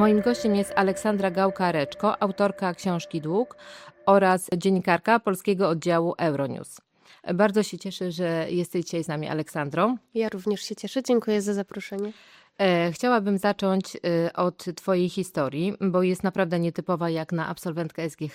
Moim gościem jest Aleksandra Gałka-Reczko, autorka książki Dług oraz dziennikarka polskiego oddziału Euronews. Bardzo się cieszę, że jesteś dzisiaj z nami, Aleksandro. Ja również się cieszę. Dziękuję za zaproszenie. Chciałabym zacząć od twojej historii, bo jest naprawdę nietypowa jak na absolwentkę SGH.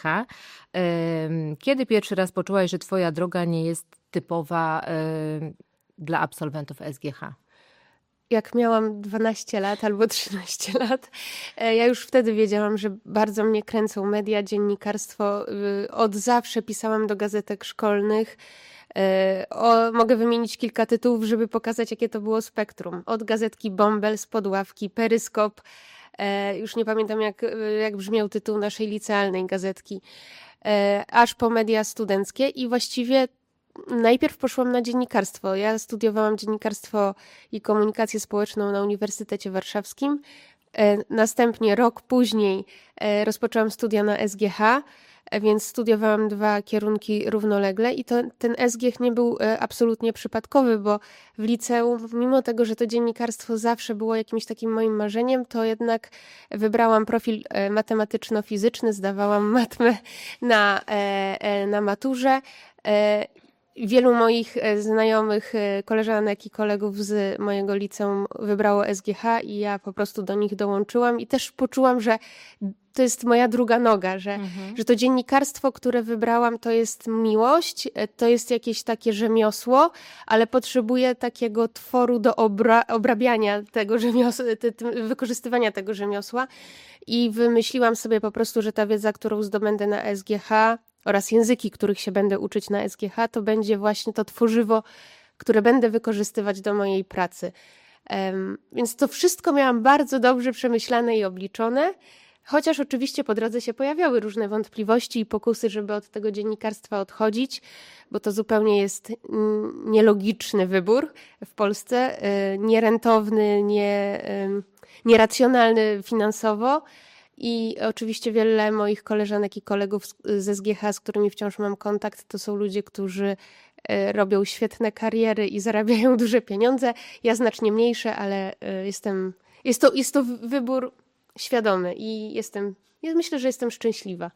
Kiedy pierwszy raz poczułaś, że twoja droga nie jest typowa dla absolwentów SGH? Jak miałam 12 lat albo 13 lat, ja już wtedy wiedziałam, że bardzo mnie kręcą media, dziennikarstwo. Od zawsze pisałam do gazetek szkolnych. Mogę wymienić kilka tytułów, żeby pokazać, jakie to było spektrum. Od gazetki Bąbel, Spod ławki, Peryskop. Już nie pamiętam, jak brzmiał tytuł naszej licealnej gazetki. Aż po media studenckie i właściwie najpierw poszłam na dziennikarstwo. Ja studiowałam dziennikarstwo i komunikację społeczną na Uniwersytecie Warszawskim. Następnie rok później rozpoczęłam studia na SGH, więc studiowałam 2 kierunki równolegle i ten SGH nie był absolutnie przypadkowy, bo w liceum, mimo tego, że to dziennikarstwo zawsze było jakimś takim moim marzeniem, to jednak wybrałam profil matematyczno-fizyczny, zdawałam matmę na maturze. Wielu moich znajomych, koleżanek i kolegów z mojego liceum wybrało SGH i ja po prostu do nich dołączyłam i też poczułam, że to jest moja druga noga, że to dziennikarstwo, które wybrałam, to jest miłość, to jest jakieś takie rzemiosło, ale potrzebuję takiego tworu do obrabiania tego rzemiosła, wykorzystywania tego rzemiosła i wymyśliłam sobie po prostu, że ta wiedza, którą zdobędę na SGH oraz języki, których się będę uczyć na SGH, to będzie właśnie to tworzywo, które będę wykorzystywać do mojej pracy. Więc to wszystko miałam bardzo dobrze przemyślane i obliczone, chociaż oczywiście po drodze się pojawiały różne wątpliwości i pokusy, żeby od tego dziennikarstwa odchodzić, bo to zupełnie jest nielogiczny wybór w Polsce, nierentowny, nieracjonalny finansowo. I oczywiście wiele moich koleżanek i kolegów ze SGH, z którymi wciąż mam kontakt, to są ludzie, którzy robią świetne kariery i zarabiają duże pieniądze. Ja znacznie mniejsze, ale jest to wybór świadomy i myślę, że jestem szczęśliwa.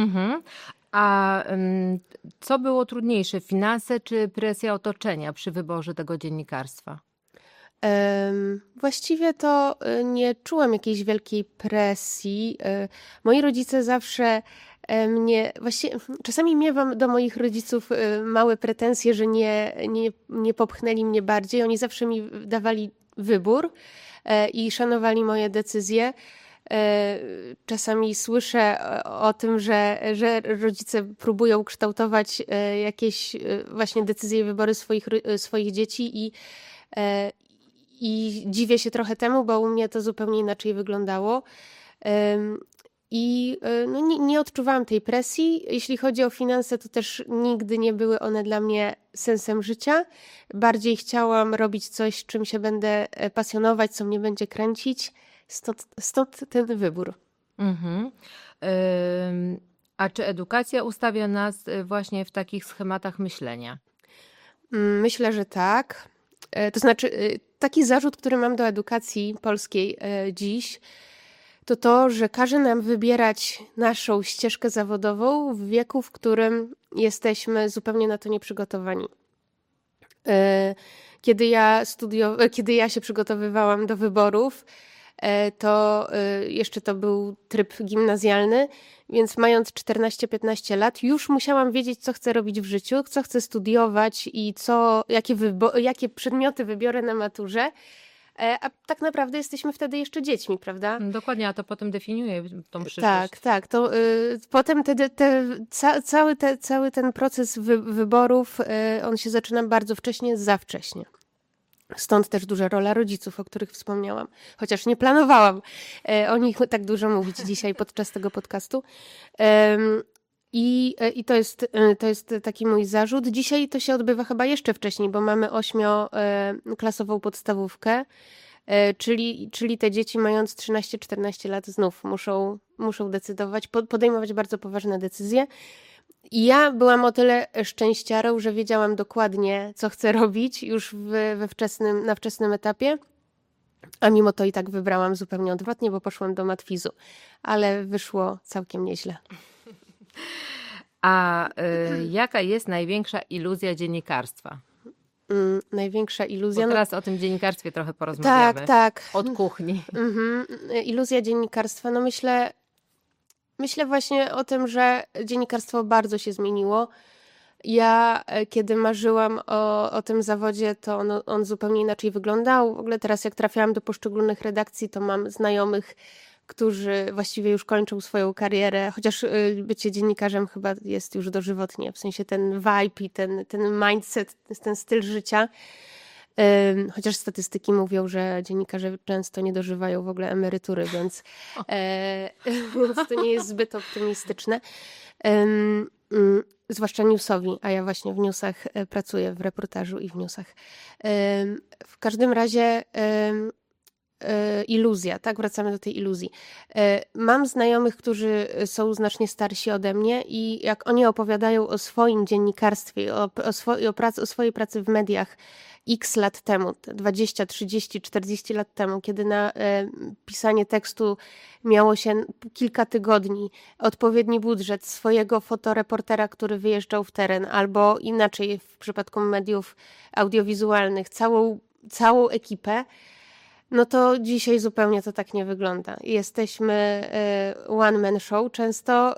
A co było trudniejsze, finanse czy presja otoczenia przy wyborze tego dziennikarstwa? Właściwie to nie czułam jakiejś wielkiej presji. Moi rodzice zawsze właściwie czasami miewam do moich rodziców małe pretensje, że nie popchnęli mnie bardziej. Oni zawsze mi dawali wybór i szanowali moje decyzje. Czasami słyszę o tym, że rodzice próbują kształtować jakieś właśnie decyzje i wybory swoich dzieci i dziwię się trochę temu, bo u mnie to zupełnie inaczej wyglądało. I nie odczuwałam tej presji. Jeśli chodzi o finanse, to też nigdy nie były one dla mnie sensem życia. Bardziej chciałam robić coś, czym się będę pasjonować, co mnie będzie kręcić. Stąd ten wybór. A czy edukacja ustawia nas właśnie w takich schematach myślenia? Myślę, że tak. To znaczy, taki zarzut, który mam do edukacji polskiej dziś, to, że każe nam wybierać naszą ścieżkę zawodową w wieku, w którym jesteśmy zupełnie na to nieprzygotowani. Kiedy ja się przygotowywałam do wyborów, to jeszcze to był tryb gimnazjalny, więc mając 14-15 lat już musiałam wiedzieć, co chcę robić w życiu, co chcę studiować i jakie przedmioty wybiorę na maturze. A tak naprawdę jesteśmy wtedy jeszcze dziećmi, prawda? Dokładnie, a to potem definiuje tą przyszłość. Tak. To potem cały ten proces wyborów, on się zaczyna bardzo wcześnie, za wcześnie. Stąd też duża rola rodziców, o których wspomniałam. Chociaż nie planowałam o nich tak dużo mówić dzisiaj podczas tego podcastu. I to jest taki mój zarzut. Dzisiaj to się odbywa chyba jeszcze wcześniej, bo mamy 8-klasową podstawówkę, czyli te dzieci mając 13-14 lat znów muszą decydować, podejmować bardzo poważne decyzje. I ja byłam o tyle szczęściarą, że wiedziałam dokładnie, co chcę robić już na wczesnym etapie. A mimo to i tak wybrałam zupełnie odwrotnie, bo poszłam do matwizu. Ale wyszło całkiem nieźle. A jaka jest największa iluzja dziennikarstwa? Największa iluzja... Bo teraz o tym dziennikarstwie trochę porozmawiamy. Tak. Od kuchni. Iluzja dziennikarstwa. No myślę właśnie o tym, że dziennikarstwo bardzo się zmieniło. Ja, kiedy marzyłam o tym zawodzie, to on zupełnie inaczej wyglądał. W ogóle teraz jak trafiałam do poszczególnych redakcji, to mam znajomych, którzy właściwie już kończą swoją karierę, chociaż bycie dziennikarzem chyba jest już dożywotnie, w sensie ten vibe i ten mindset, ten styl życia. Chociaż statystyki mówią, że dziennikarze często nie dożywają w ogóle emerytury, więc to nie jest zbyt optymistyczne. Zwłaszcza newsowi, a ja właśnie w newsach pracuję, w reportażu i w newsach. W każdym razie iluzja, tak? Wracamy do tej iluzji. Mam znajomych, którzy są znacznie starsi ode mnie i jak oni opowiadają o swoim dziennikarstwie, o swojej pracy w mediach x lat temu, 20, 30, 40 lat temu, kiedy na pisanie tekstu miało się kilka tygodni, odpowiedni budżet swojego fotoreportera, który wyjeżdżał w teren, albo inaczej w przypadku mediów audiowizualnych, całą ekipę, no to dzisiaj zupełnie to tak nie wygląda. Jesteśmy one man show często,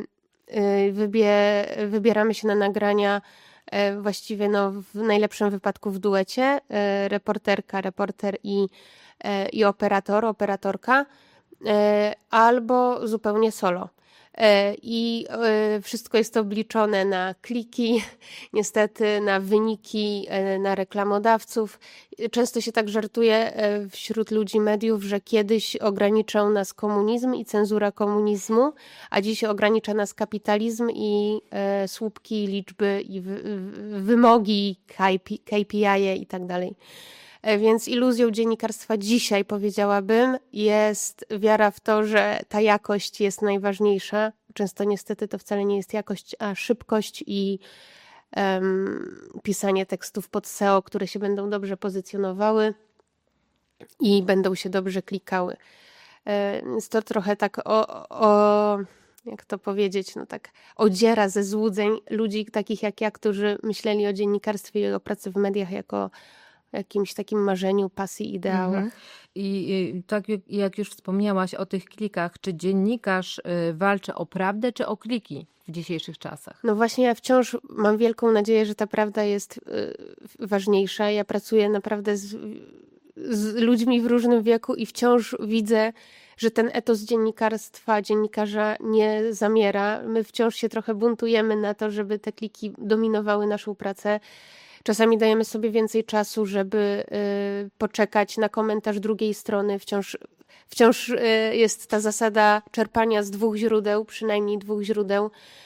wybieramy się na nagrania właściwie w najlepszym wypadku w duecie, reporterka, reporter i operatorka, albo zupełnie solo. I wszystko jest obliczone na kliki, niestety na wyniki, na reklamodawców. Często się tak żartuje wśród ludzi mediów, że kiedyś ograniczał nas komunizm i cenzura komunizmu, a dziś ogranicza nas kapitalizm i słupki, liczby i wymogi, KPI i tak dalej. Więc iluzją dziennikarstwa dzisiaj, powiedziałabym, jest wiara w to, że ta jakość jest najważniejsza. Często niestety to wcale nie jest jakość, a szybkość i pisanie tekstów pod SEO, które się będą dobrze pozycjonowały i będą się dobrze klikały. Więc to trochę tak jak to powiedzieć, tak odziera ze złudzeń ludzi takich jak ja, którzy myśleli o dziennikarstwie i o pracy w mediach jako jakimś takim marzeniu, pasji, ideałach. I tak jak już wspomniałaś o tych klikach, czy dziennikarz walczy o prawdę, czy o kliki w dzisiejszych czasach? No właśnie ja wciąż mam wielką nadzieję, że ta prawda jest ważniejsza. Ja pracuję naprawdę z ludźmi w różnym wieku i wciąż widzę, że ten etos dziennikarstwa, dziennikarza nie zamiera. My wciąż się trochę buntujemy na to, żeby te kliki dominowały naszą pracę. Czasami dajemy sobie więcej czasu, żeby poczekać na komentarz drugiej strony. Wciąż jest ta zasada czerpania z dwóch źródeł, przynajmniej dwóch źródeł.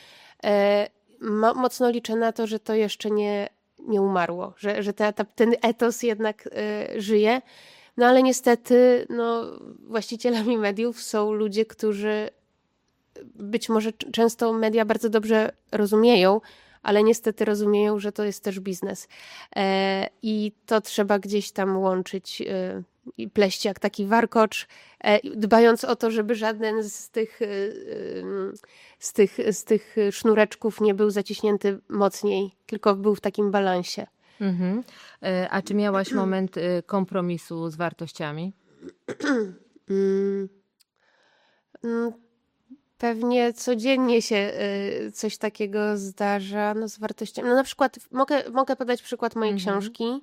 Mocno liczę na to, że to jeszcze nie umarło, że ten etos jednak żyje. No ale niestety właścicielami mediów są ludzie, którzy być może często media bardzo dobrze rozumieją, ale niestety rozumieją, że to jest też biznes. I to trzeba gdzieś tam łączyć i pleść jak taki warkocz, dbając o to, żeby żaden z tych sznureczków nie był zaciśnięty mocniej, tylko był w takim balansie. Mhm. A czy miałaś moment kompromisu z wartościami? Pewnie codziennie się coś takiego zdarza z wartościami. Na przykład mogę podać przykład mojej książki.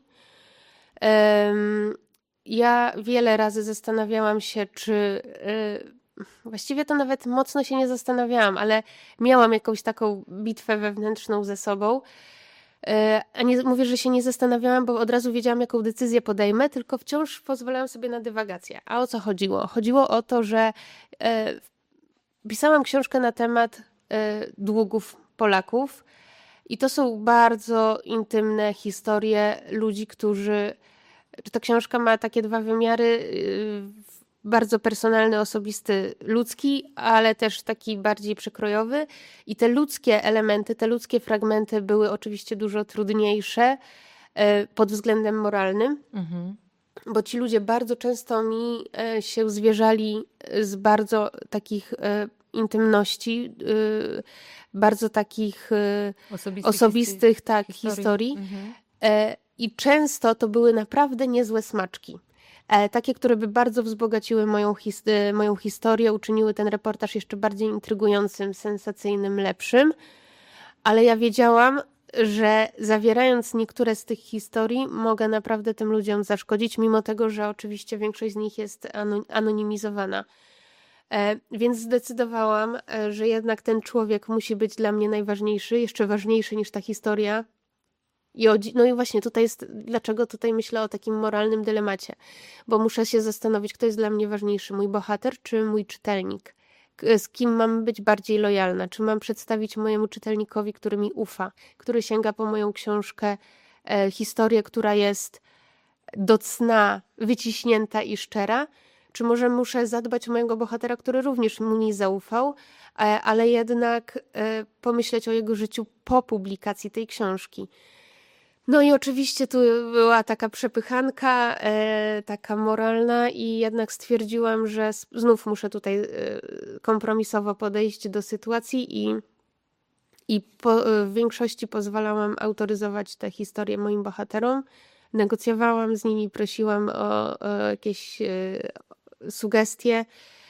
Ja wiele razy zastanawiałam się, czy właściwie to nawet mocno się nie zastanawiałam, ale miałam jakąś taką bitwę wewnętrzną ze sobą. A nie mówię, że się nie zastanawiałam, bo od razu wiedziałam, jaką decyzję podejmę, tylko wciąż pozwalałam sobie na dywagację. A o co chodziło? Chodziło o to, że pisałam książkę na temat długów Polaków i to są bardzo intymne historie ludzi, ta książka ma takie dwa wymiary, bardzo personalny, osobisty, ludzki, ale też taki bardziej przekrojowy i te ludzkie elementy, te ludzkie fragmenty były oczywiście dużo trudniejsze pod względem moralnym. bo ci ludzie bardzo często mi się zwierzali z bardzo takich intymności, bardzo takich osobistych tak, historii. I często to były naprawdę niezłe smaczki. Takie, które by bardzo wzbogaciły moją historię, uczyniły ten reportaż jeszcze bardziej intrygującym, sensacyjnym, lepszym. Ale ja wiedziałam, że zawierając niektóre z tych historii, mogę naprawdę tym ludziom zaszkodzić, mimo tego, że oczywiście większość z nich jest anonimizowana. Więc zdecydowałam, że jednak ten człowiek musi być dla mnie najważniejszy, jeszcze ważniejszy niż ta historia. No i właśnie tutaj jest, dlaczego tutaj myślę o takim moralnym dylemacie, bo muszę się zastanowić, kto jest dla mnie ważniejszy, mój bohater czy mój czytelnik. Z kim mam być bardziej lojalna? Czy mam przedstawić mojemu czytelnikowi, który mi ufa, który sięga po moją książkę, historię, która jest do cna wyciśnięta i szczera? Czy może muszę zadbać o mojego bohatera, który również mi zaufał, ale jednak pomyśleć o jego życiu po publikacji tej książki? No i oczywiście tu była taka przepychanka, taka moralna i jednak stwierdziłam, że znów muszę tutaj kompromisowo podejść do sytuacji i w większości pozwalałam autoryzować tę historię moim bohaterom. Negocjowałam z nimi, prosiłam o jakieś sugestie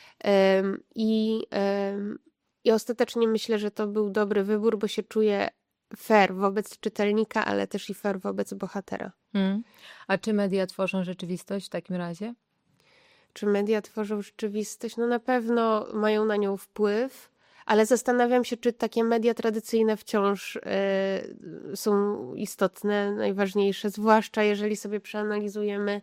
i ostatecznie myślę, że to był dobry wybór, bo się czuję fair wobec czytelnika, ale też i fair wobec bohatera. A czy media tworzą rzeczywistość w takim razie? Czy media tworzą rzeczywistość? No na pewno mają na nią wpływ, ale zastanawiam się, czy takie media tradycyjne wciąż są istotne, najważniejsze, zwłaszcza jeżeli sobie przeanalizujemy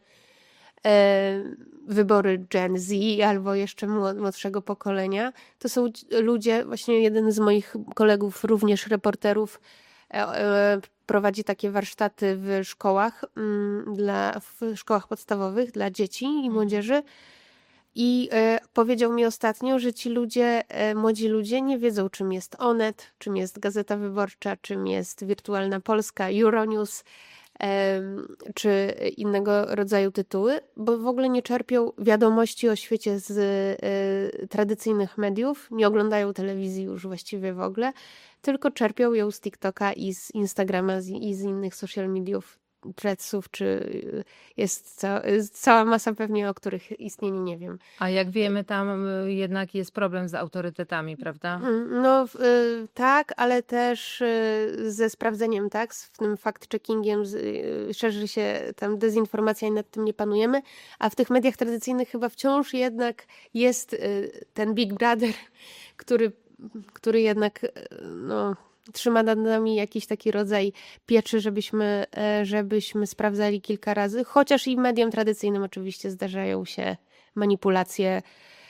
wybory Gen Z albo jeszcze młodszego pokolenia. To są ludzie, właśnie jeden z moich kolegów, również reporterów, prowadzi takie warsztaty w szkołach, w szkołach podstawowych dla dzieci i młodzieży. I powiedział mi ostatnio, że ci ludzie, młodzi ludzie nie wiedzą, czym jest Onet, czym jest Gazeta Wyborcza, czym jest Wirtualna Polska, Euronews, czy innego rodzaju tytuły, bo w ogóle nie czerpią wiadomości o świecie z tradycyjnych mediów, nie oglądają telewizji już właściwie w ogóle, tylko czerpią ją z TikToka i z Instagrama i z innych social mediów, Threadsów, czy jest cała masa pewnie, o których istnieniu nie wiem. A jak wiemy, tam jednak jest problem z autorytetami, prawda? No tak, ale też ze sprawdzeniem, tak, z tym fact-checkingiem szerzy się tam dezinformacja i nad tym nie panujemy, a w tych mediach tradycyjnych chyba wciąż jednak jest ten Big Brother, który jednak no, trzyma nad nami jakiś taki rodzaj pieczy, żebyśmy sprawdzali kilka razy, chociaż i mediom tradycyjnym oczywiście zdarzają się manipulacje,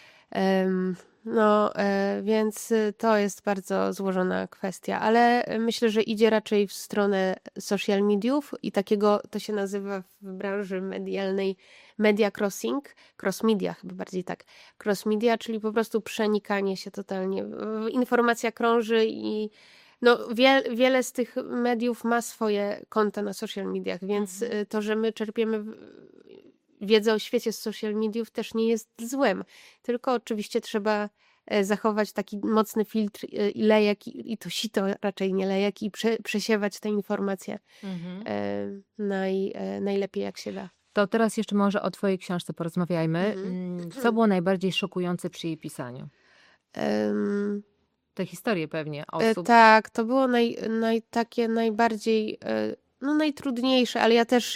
więc to jest bardzo złożona kwestia, ale myślę, że idzie raczej w stronę social mediów i takiego, to się nazywa w branży medialnej media crossing, cross media chyba bardziej tak, cross media, czyli po prostu przenikanie się totalnie. Informacja krąży i no, wiele z tych mediów ma swoje konta na social mediach, więc to, że my czerpiemy wiedzę o świecie z social mediów też nie jest złem, tylko oczywiście trzeba zachować taki mocny filtr i lejek, i to sito raczej nie lejek, i przesiewać te informacje najlepiej jak się da. To teraz jeszcze może o twojej książce porozmawiajmy. Co było najbardziej szokujące przy jej pisaniu? Te historie pewnie osób. Tak, to było takie najbardziej, no najtrudniejsze, ale ja też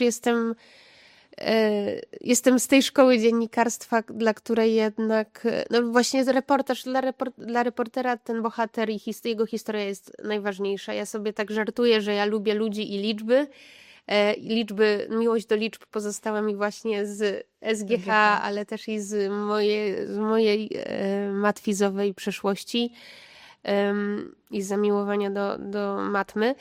jestem z tej szkoły dziennikarstwa, dla której jednak, no właśnie reportaż dla reportera ten bohater i jego historia jest najważniejsza. Ja sobie tak żartuję, że ja lubię ludzi i liczby. Miłość do liczb pozostała mi właśnie z SGH, ale też i z mojej matwizowej przeszłości i zamiłowania do matmy.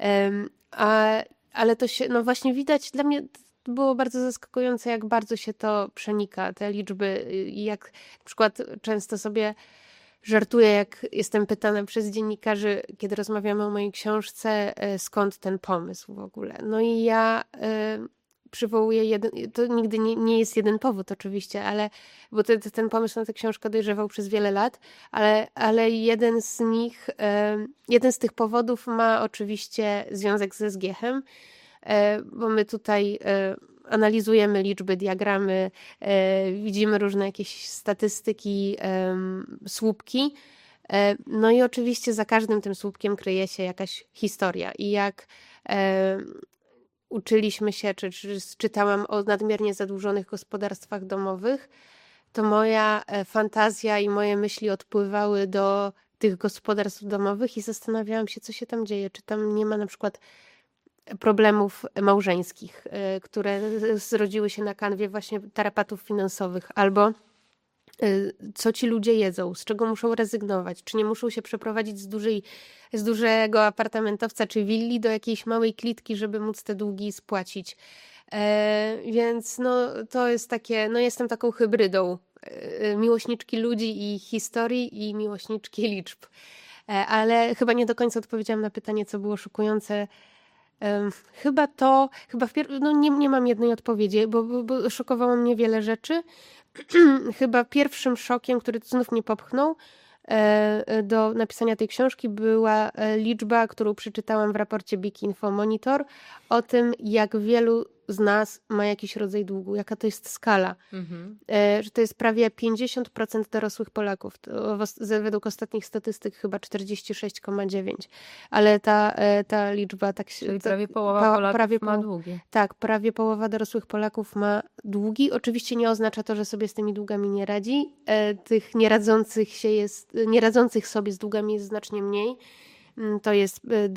Ale to się, no właśnie widać, dla mnie było bardzo zaskakujące, jak bardzo się to przenika, te liczby, i jak na przykład często sobie żartuję, jak jestem pytana przez dziennikarzy, kiedy rozmawiamy o mojej książce, skąd ten pomysł w ogóle. No i ja przywołuję to nigdy nie jest jeden powód oczywiście, ale bo ten pomysł na tę książkę dojrzewał przez wiele lat, ale jeden z tych powodów ma oczywiście związek ze SGH-em, bo my tutaj analizujemy liczby, diagramy, widzimy różne jakieś statystyki, słupki. No i oczywiście za każdym tym słupkiem kryje się jakaś historia. I jak uczyliśmy się, czy czytałam o nadmiernie zadłużonych gospodarstwach domowych, to moja fantazja i moje myśli odpływały do tych gospodarstw domowych i zastanawiałam się, co się tam dzieje. Czy tam nie ma na przykład problemów małżeńskich, które zrodziły się na kanwie właśnie tarapatów finansowych, albo co ci ludzie jedzą, z czego muszą rezygnować, czy nie muszą się przeprowadzić z dużego apartamentowca czy willi do jakiejś małej klitki, żeby móc te długi spłacić. Więc no, to jest takie, no jestem taką hybrydą miłośniczki ludzi i historii i miłośniczki liczb. Ale chyba nie do końca odpowiedziałam na pytanie, co było szokujące. No nie mam jednej odpowiedzi, bo szokowało mnie wiele rzeczy. Chyba pierwszym szokiem, który znów mnie popchnął do napisania tej książki, była liczba, którą przeczytałam w raporcie Big Info Monitor o tym, jak wielu z nas ma jakiś rodzaj długu, jaka to jest skala. Że to jest prawie 50% dorosłych Polaków. To według ostatnich statystyk chyba 46,9%. Ale ta liczba tak się... Czyli prawie połowa Polaków ma długi. Tak, prawie połowa dorosłych Polaków ma długi. Oczywiście nie oznacza to, że sobie z tymi długami nie radzi. Tych nieradzących sobie z długami jest znacznie mniej. To jest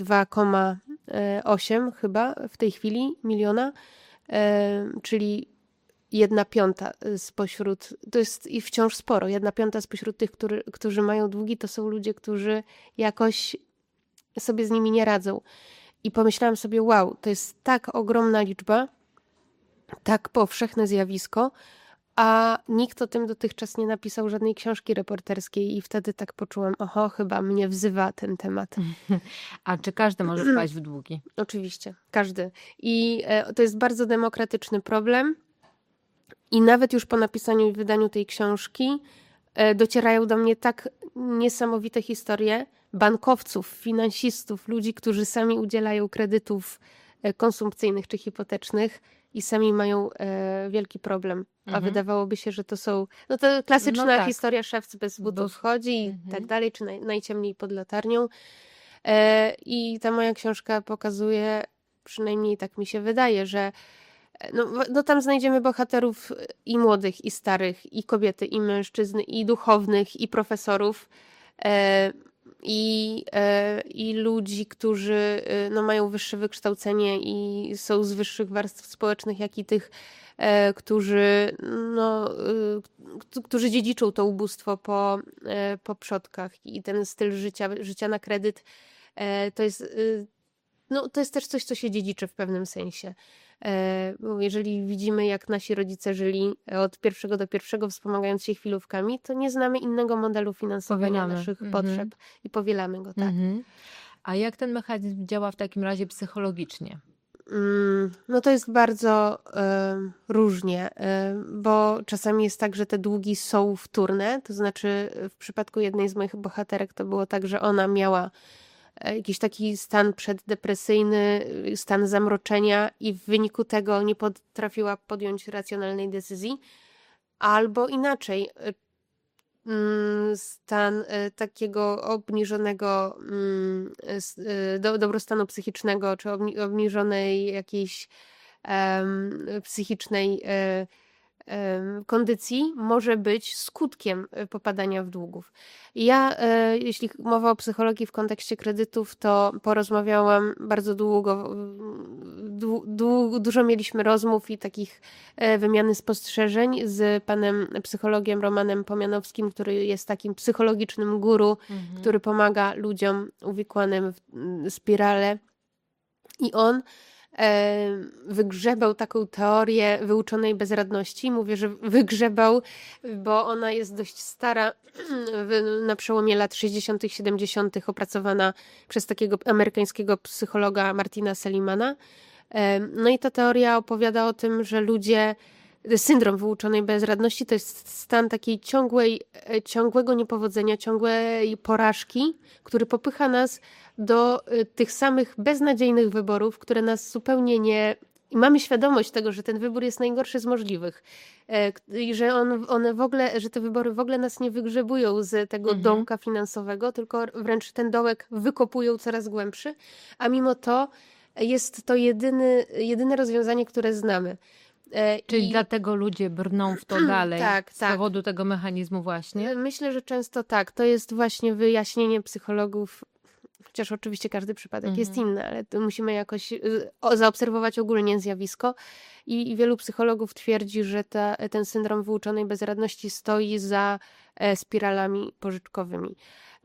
2,8 chyba w tej chwili miliona, czyli 1/5 spośród, to jest i wciąż sporo, 1/5 spośród tych, którzy mają długi, to są ludzie, którzy jakoś sobie z nimi nie radzą. I pomyślałam sobie, wow, to jest tak ogromna liczba, tak powszechne zjawisko, a nikt o tym dotychczas nie napisał żadnej książki reporterskiej i wtedy tak poczułam, chyba mnie wzywa ten temat. A czy każdy może wpaść w długi? Oczywiście, każdy. I to jest bardzo demokratyczny problem i nawet już po napisaniu i wydaniu tej książki docierają do mnie tak niesamowite historie bankowców, finansistów, ludzi, którzy sami udzielają kredytów konsumpcyjnych czy hipotecznych i sami mają wielki problem. A wydawałoby się, że to są... No to klasyczna historia, szewc bez butów wchodzi i tak dalej, czy najciemniej pod latarnią. I ta moja książka pokazuje, przynajmniej tak mi się wydaje, że no tam znajdziemy bohaterów i młodych, i starych, i kobiety, i mężczyzn, i duchownych, i profesorów, i ludzi, którzy mają wyższe wykształcenie i są z wyższych warstw społecznych, jak i tych, którzy dziedziczą to ubóstwo po przodkach. I ten styl życia na kredyt to jest też coś, co się dziedziczy w pewnym sensie. Bo jeżeli widzimy, jak nasi rodzice żyli od pierwszego do pierwszego, wspomagając się chwilówkami, to nie znamy innego modelu finansowania naszych potrzeb i powielamy go, tak. A jak ten mechanizm działa w takim razie psychologicznie? No to jest bardzo różnie, bo czasami jest tak, że te długi są wtórne, to znaczy w przypadku jednej z moich bohaterek to było tak, że ona miała jakiś taki stan przeddepresyjny, stan zamroczenia i w wyniku tego nie potrafiła podjąć racjonalnej decyzji. Albo inaczej, stan takiego obniżonego dobrostanu psychicznego, czy obniżonej jakiejś psychicznej kondycji może być skutkiem popadania w długów. Ja, jeśli mowa o psychologii w kontekście kredytów, to porozmawiałam bardzo długo, dużo mieliśmy rozmów i takich wymiany spostrzeżeń z panem psychologiem Romanem Pomianowskim, który jest takim psychologicznym guru, który pomaga ludziom uwikłanym w spirale. I on wygrzebał taką teorię wyuczonej bezradności. Mówię, że wygrzebał, bo ona jest dość stara, na przełomie lat 60., 70. opracowana przez takiego amerykańskiego psychologa Martina Selimana. No i ta teoria opowiada o tym, że syndrom wyuczonej bezradności to jest stan takiej ciągłego niepowodzenia, ciągłej porażki, który popycha nas do tych samych beznadziejnych wyborów, które nas zupełnie nie... I mamy świadomość tego, że ten wybór jest najgorszy z możliwych i że że te wybory w ogóle nas nie wygrzebują z tego dołka finansowego, tylko wręcz ten dołek wykopują coraz głębszy, a mimo to jest to jedyne rozwiązanie, które znamy. Czyli dlatego ludzie brną w to dalej, tak, z powodu tego mechanizmu właśnie? Myślę, że często tak. To jest właśnie wyjaśnienie psychologów, chociaż oczywiście każdy przypadek jest inny, ale to musimy jakoś zaobserwować ogólnie zjawisko. I wielu psychologów twierdzi, że ten syndrom wyuczonej bezradności stoi za spiralami pożyczkowymi.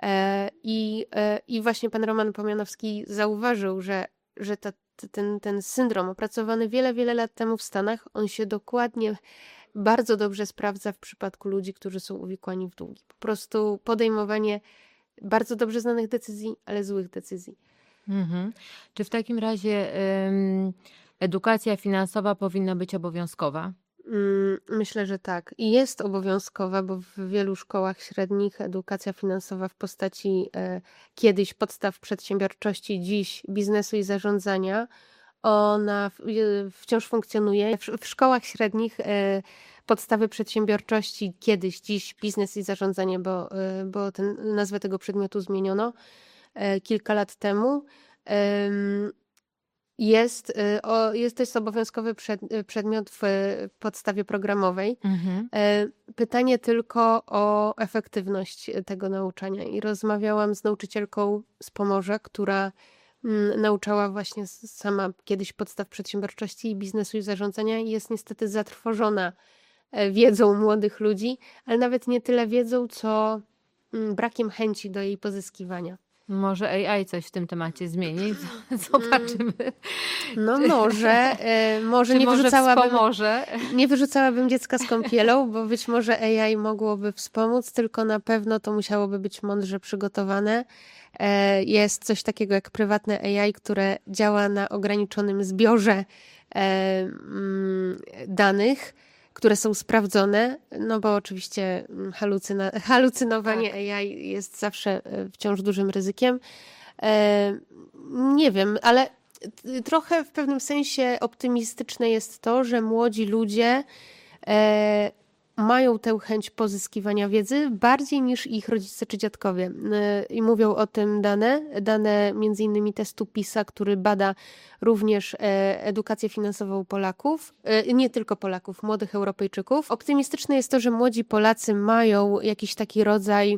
I właśnie pan Roman Pomianowski zauważył, że ten syndrom opracowany wiele, wiele lat temu w Stanach, on się dokładnie bardzo dobrze sprawdza w przypadku ludzi, którzy są uwikłani w długi. Po prostu podejmowanie bardzo dobrze znanych decyzji, ale złych decyzji. Czy w takim razie edukacja finansowa powinna być obowiązkowa? Myślę, że tak. I jest obowiązkowa, bo w wielu szkołach średnich edukacja finansowa w postaci kiedyś podstaw przedsiębiorczości, dziś biznesu i zarządzania, ona wciąż funkcjonuje. W szkołach średnich podstawy przedsiębiorczości kiedyś, dziś biznes i zarządzanie, bo nazwę tego przedmiotu zmieniono kilka lat temu. To jest obowiązkowy przedmiot w podstawie programowej. Pytanie tylko o efektywność tego nauczania. I rozmawiałam z nauczycielką z Pomorza, która nauczała właśnie sama kiedyś podstaw przedsiębiorczości i biznesu i zarządzania i jest niestety zatrwożona wiedzą młodych ludzi, ale nawet nie tyle wiedzą, co brakiem chęci do jej pozyskiwania. Może AI coś w tym temacie zmieni? Zobaczymy. No może nie wyrzucałabym dziecka z kąpielą, bo być może AI mogłoby wspomóc, tylko na pewno to musiałoby być mądrze przygotowane. Jest coś takiego jak prywatne AI, które działa na ograniczonym zbiorze danych, które są sprawdzone, no bo oczywiście halucynowanie AI jest zawsze wciąż dużym ryzykiem. Nie wiem, ale trochę w pewnym sensie optymistyczne jest to, że młodzi ludzie mają tę chęć pozyskiwania wiedzy bardziej niż ich rodzice czy dziadkowie. I mówią o tym dane między innymi testu PISA, który bada również edukację finansową Polaków, nie tylko Polaków, młodych Europejczyków. Optymistyczne jest to, że młodzi Polacy mają jakiś taki rodzaj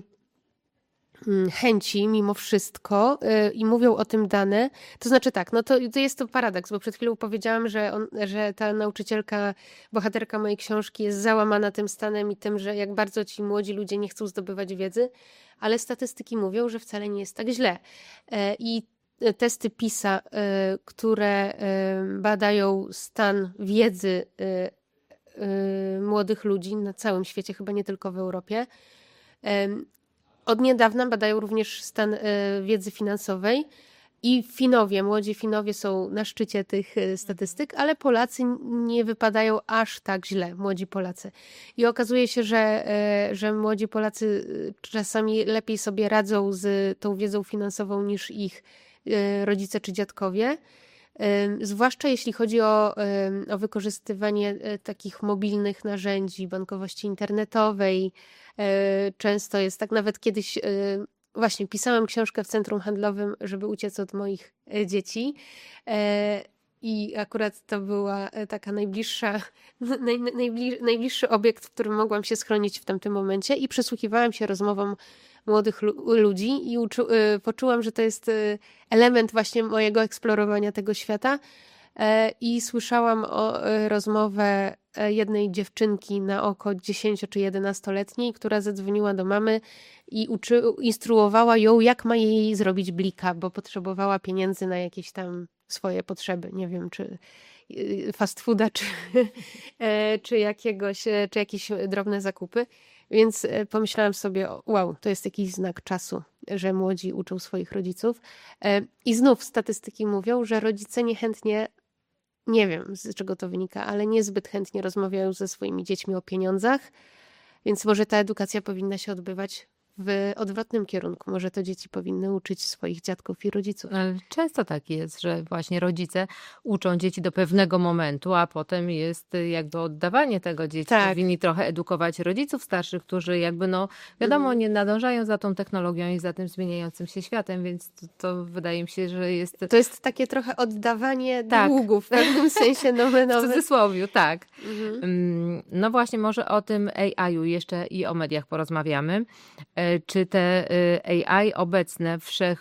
chęci mimo wszystko i mówią o tym dane. To znaczy tak, no to jest to paradoks, bo przed chwilą powiedziałam, że ta nauczycielka, bohaterka mojej książki jest załamana tym stanem i tym, że jak bardzo ci młodzi ludzie nie chcą zdobywać wiedzy, ale statystyki mówią, że wcale nie jest tak źle. I testy PISA, które badają stan wiedzy młodych ludzi na całym świecie, chyba nie tylko w Europie, od niedawna badają również stan wiedzy finansowej i młodzi Finowie są na szczycie tych statystyk, ale Polacy nie wypadają aż tak źle, młodzi Polacy. I okazuje się, że młodzi Polacy czasami lepiej sobie radzą z tą wiedzą finansową niż ich rodzice czy dziadkowie. Zwłaszcza jeśli chodzi o wykorzystywanie takich mobilnych narzędzi, bankowości internetowej. Często jest tak, nawet kiedyś właśnie pisałam książkę w centrum handlowym, żeby uciec od moich dzieci i akurat to była taka najbliższy obiekt, w którym mogłam się schronić w tamtym momencie i przysłuchiwałam się rozmowom młodych ludzi i poczułam, że to jest element właśnie mojego eksplorowania tego świata i słyszałam rozmowę jednej dziewczynki na oko 10 czy 11-letniej, która zadzwoniła do mamy i instruowała ją, jak ma jej zrobić blika, bo potrzebowała pieniędzy na jakieś tam swoje potrzeby, nie wiem, czy fast fooda, czy jakieś drobne zakupy. Więc pomyślałam sobie, wow, to jest jakiś znak czasu, że młodzi uczą swoich rodziców. I znów statystyki mówią, że rodzice niechętnie nie wiem z czego to wynika, ale niezbyt chętnie rozmawiają ze swoimi dziećmi o pieniądzach, więc może ta edukacja powinna się odbywać w odwrotnym kierunku. Może to dzieci powinny uczyć swoich dziadków i rodziców. Ale często tak jest, że właśnie rodzice uczą dzieci do pewnego momentu, a potem jest jakby oddawanie tego dzieci. Tak. Powinni trochę edukować rodziców starszych, którzy jakby wiadomo, nie nadążają za tą technologią i za tym zmieniającym się światem, więc to wydaje mi się, że jest... To jest takie trochę oddawanie Tak. długów w pewnym sensie W nomenowym. cudzysłowiu, tak. No właśnie, może o tym AI-u jeszcze i o mediach porozmawiamy. Czy te AI obecne,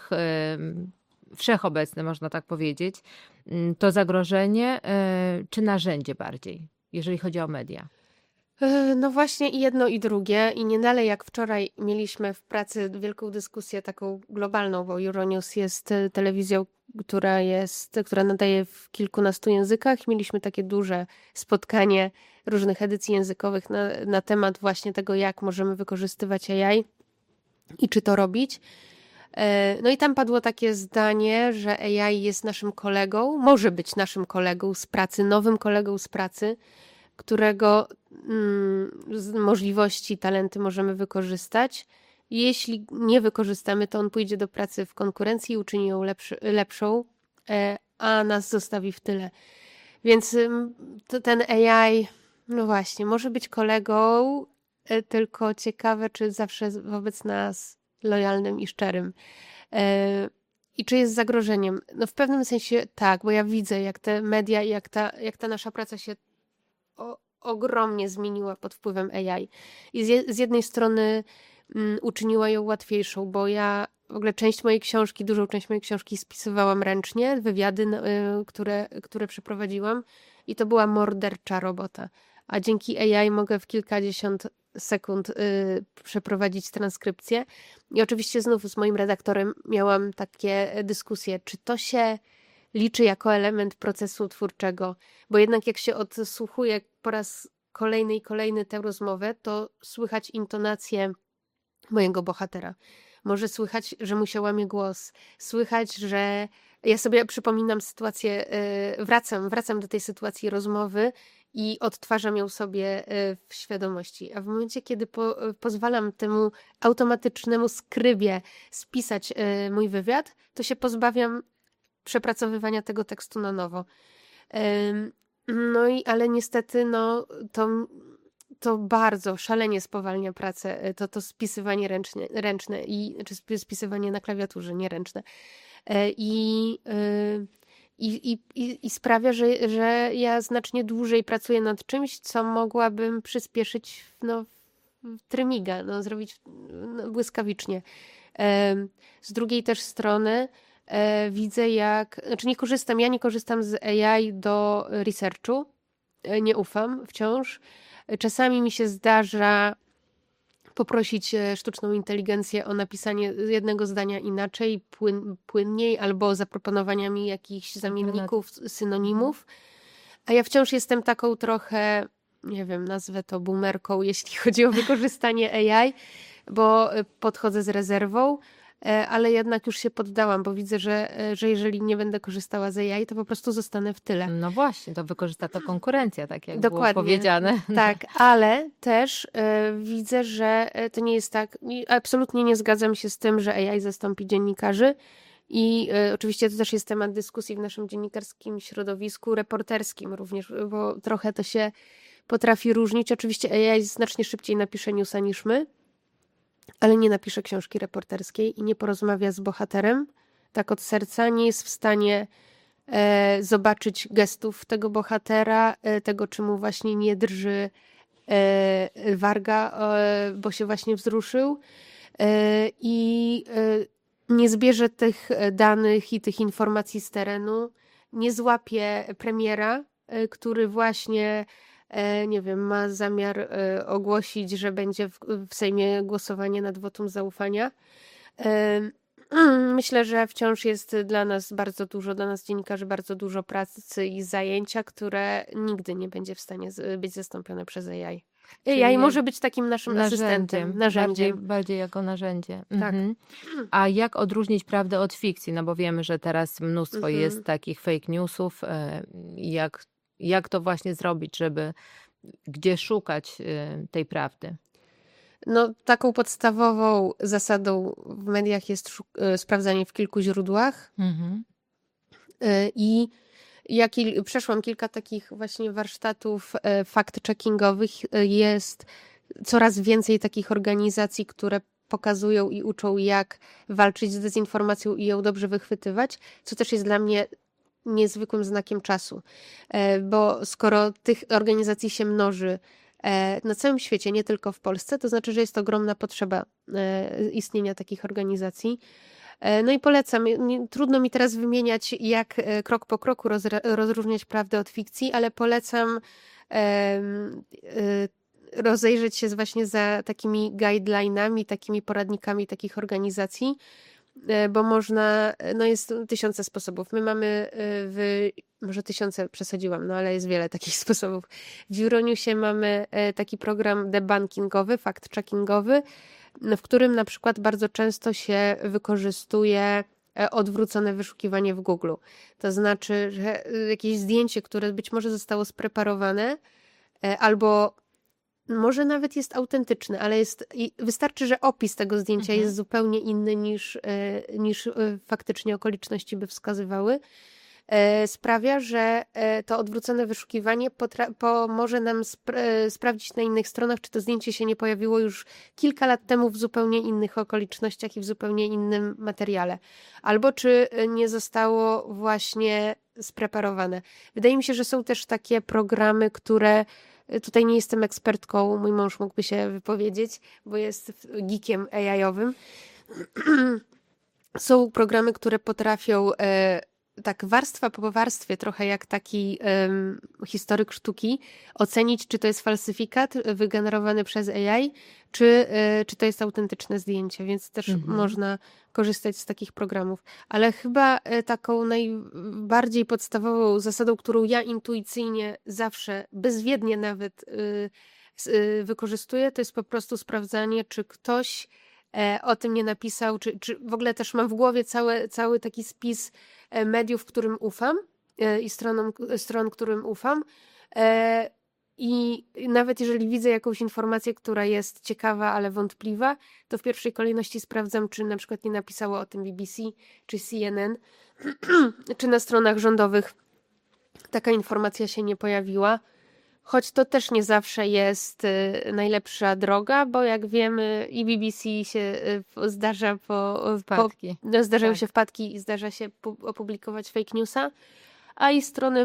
wszechobecne, można tak powiedzieć, to zagrożenie, czy narzędzie bardziej, jeżeli chodzi o media? No właśnie i jedno i drugie. I nie dalej jak wczoraj mieliśmy w pracy wielką dyskusję taką globalną, bo Euronews jest telewizją, która nadaje w kilkunastu językach. Mieliśmy takie duże spotkanie różnych edycji językowych na temat właśnie tego, jak możemy wykorzystywać AI i czy to robić. No i tam padło takie zdanie, że AI jest naszym kolegą, może być naszym kolegą z pracy, nowym kolegą z pracy, którego możliwości, talenty możemy wykorzystać. Jeśli nie wykorzystamy, to on pójdzie do pracy w konkurencji i uczyni ją lepszą, a nas zostawi w tyle. Więc ten AI, no właśnie, może być kolegą, tylko ciekawe, czy zawsze wobec nas lojalnym i szczerym. I czy jest zagrożeniem? No w pewnym sensie tak, bo ja widzę, jak te media i jak ta nasza praca się ogromnie zmieniła pod wpływem AI. I z jednej strony uczyniła ją łatwiejszą, bo ja w ogóle dużą część mojej książki spisywałam ręcznie, wywiady, które przeprowadziłam i to była mordercza robota. A dzięki AI mogę w kilkadziesiąt sekund przeprowadzić transkrypcję. I oczywiście znów z moim redaktorem miałam takie dyskusje, czy to się liczy jako element procesu twórczego, bo jednak jak się odsłuchuje po raz kolejny tę rozmowę, to słychać intonację mojego bohatera. Może słychać, że mu się łamie głos. Słychać, że ja sobie przypominam sytuację, wracam do tej sytuacji rozmowy i odtwarzam ją sobie w świadomości. A w momencie, kiedy pozwalam temu automatycznemu skrybie spisać mój wywiad, to się pozbawiam przepracowywania tego tekstu na nowo. Ale niestety to bardzo szalenie spowalnia pracę, to spisywanie ręczne czy spisywanie na klawiaturze, nie ręczne. I sprawia, że ja znacznie dłużej pracuję nad czymś, co mogłabym przyspieszyć w trymiga, zrobić błyskawicznie. Z drugiej też strony widzę ja nie korzystam z AI do researchu, nie ufam wciąż. Czasami mi się zdarza poprosić sztuczną inteligencję o napisanie jednego zdania inaczej, płynniej, albo zaproponowania mi jakichś zamienników, synonimów. A ja wciąż jestem taką trochę, nie wiem, nazwę to boomerką, jeśli chodzi o wykorzystanie AI, bo podchodzę z rezerwą, ale jednak już się poddałam, bo widzę, że jeżeli nie będę korzystała z AI, to po prostu zostanę w tyle. No właśnie, to wykorzysta to konkurencja, tak jak Dokładnie. było powiedziane. Tak, ale też widzę, że to nie jest tak. Absolutnie nie zgadzam się z tym, że AI zastąpi dziennikarzy. I oczywiście to też jest temat dyskusji w naszym dziennikarskim środowisku, reporterskim również, bo trochę to się potrafi różnić. Oczywiście AI znacznie szybciej napisze newsa niż my, ale nie napisze książki reporterskiej i nie porozmawia z bohaterem tak od serca, nie jest w stanie zobaczyć gestów tego bohatera, tego, czy mu właśnie nie drży warga, bo się właśnie wzruszył, i nie zbierze tych danych i tych informacji z terenu, nie złapie premiera, który właśnie nie wiem, ma zamiar ogłosić, że będzie w Sejmie głosowanie nad wotum zaufania. Myślę, że wciąż jest dla nas bardzo dużo, dla nas dziennikarzy bardzo dużo pracy i zajęcia, które nigdy nie będzie w stanie być zastąpione przez AI. Czyli AI może być takim naszym asystentem, bardziej, narzędziem. bardziej jako narzędzie. Tak. A jak odróżnić prawdę od fikcji? No bo wiemy, że teraz mnóstwo jest takich fake newsów. Jak to właśnie zrobić, gdzie szukać tej prawdy? No, taką podstawową zasadą w mediach jest sprawdzanie w kilku źródłach. I ja przeszłam kilka takich właśnie warsztatów fact-checkingowych. Jest coraz więcej takich organizacji, które pokazują i uczą, jak walczyć z dezinformacją i ją dobrze wychwytywać, co też jest dla mnie niezwykłym znakiem czasu. Bo skoro tych organizacji się mnoży na całym świecie, nie tylko w Polsce, to znaczy, że jest ogromna potrzeba istnienia takich organizacji. No i polecam. Trudno mi teraz wymieniać, jak krok po kroku rozróżniać prawdę od fikcji, ale polecam rozejrzeć się właśnie za takimi guideline'ami, takimi poradnikami takich organizacji, bo można, no jest tysiące sposobów. My mamy może tysiące przesadziłam, no ale jest wiele takich sposobów. W Euroniusie mamy taki program debunkingowy, fact-checkingowy, w którym na przykład bardzo często się wykorzystuje odwrócone wyszukiwanie w Google. To znaczy, że jakieś zdjęcie, które być może zostało spreparowane, albo może nawet jest autentyczne, ale wystarczy, że opis tego zdjęcia jest zupełnie inny niż faktycznie okoliczności by wskazywały, sprawia, że to odwrócone wyszukiwanie pomoże nam sprawdzić na innych stronach, czy to zdjęcie się nie pojawiło już kilka lat temu w zupełnie innych okolicznościach i w zupełnie innym materiale. Albo czy nie zostało właśnie spreparowane. Wydaje mi się, że są też takie programy, które tutaj nie jestem ekspertką, mój mąż mógłby się wypowiedzieć, bo jest geekiem AI-owym. Są programy, które potrafią tak warstwa po warstwie, trochę jak taki historyk sztuki, ocenić, czy to jest falsyfikat wygenerowany przez AI, czy to jest autentyczne zdjęcie, więc też można korzystać z takich programów. Ale chyba taką najbardziej podstawową zasadą, którą ja intuicyjnie zawsze, bezwiednie nawet wykorzystuję, to jest po prostu sprawdzanie, czy ktoś o tym nie napisał, czy w ogóle też mam w głowie cały taki spis mediów, którym ufam i stron, którym ufam. I nawet jeżeli widzę jakąś informację, która jest ciekawa, ale wątpliwa, to w pierwszej kolejności sprawdzam, czy na przykład nie napisało o tym BBC czy CNN, czy na stronach rządowych taka informacja się nie pojawiła. Choć to też nie zawsze jest najlepsza droga, bo jak wiemy i BBC się zdarza Wpadki. zdarzają się wpadki i zdarza się opublikować fake newsa, a i strony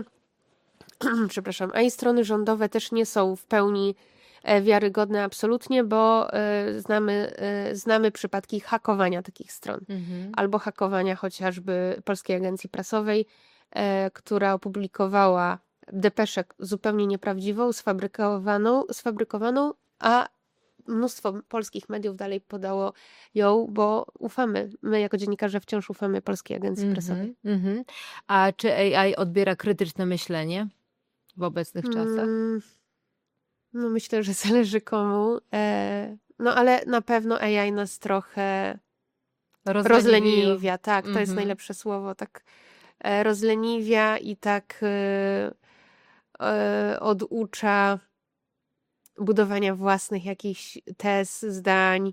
rządowe też nie są w pełni wiarygodne absolutnie, bo znamy przypadki hakowania takich stron. Albo hakowania chociażby Polskiej Agencji Prasowej, która opublikowała depeszę zupełnie nieprawdziwą, sfabrykowaną, a mnóstwo polskich mediów dalej podało ją, bo ufamy. My jako dziennikarze wciąż ufamy Polskiej Agencji Prasowej. A czy AI odbiera krytyczne myślenie w obecnych czasach? No myślę, że zależy komu. No ale na pewno AI nas trochę rozleniwia. Tak, to jest najlepsze słowo. Tak rozleniwia i tak oducza budowania własnych jakichś tez, zdań.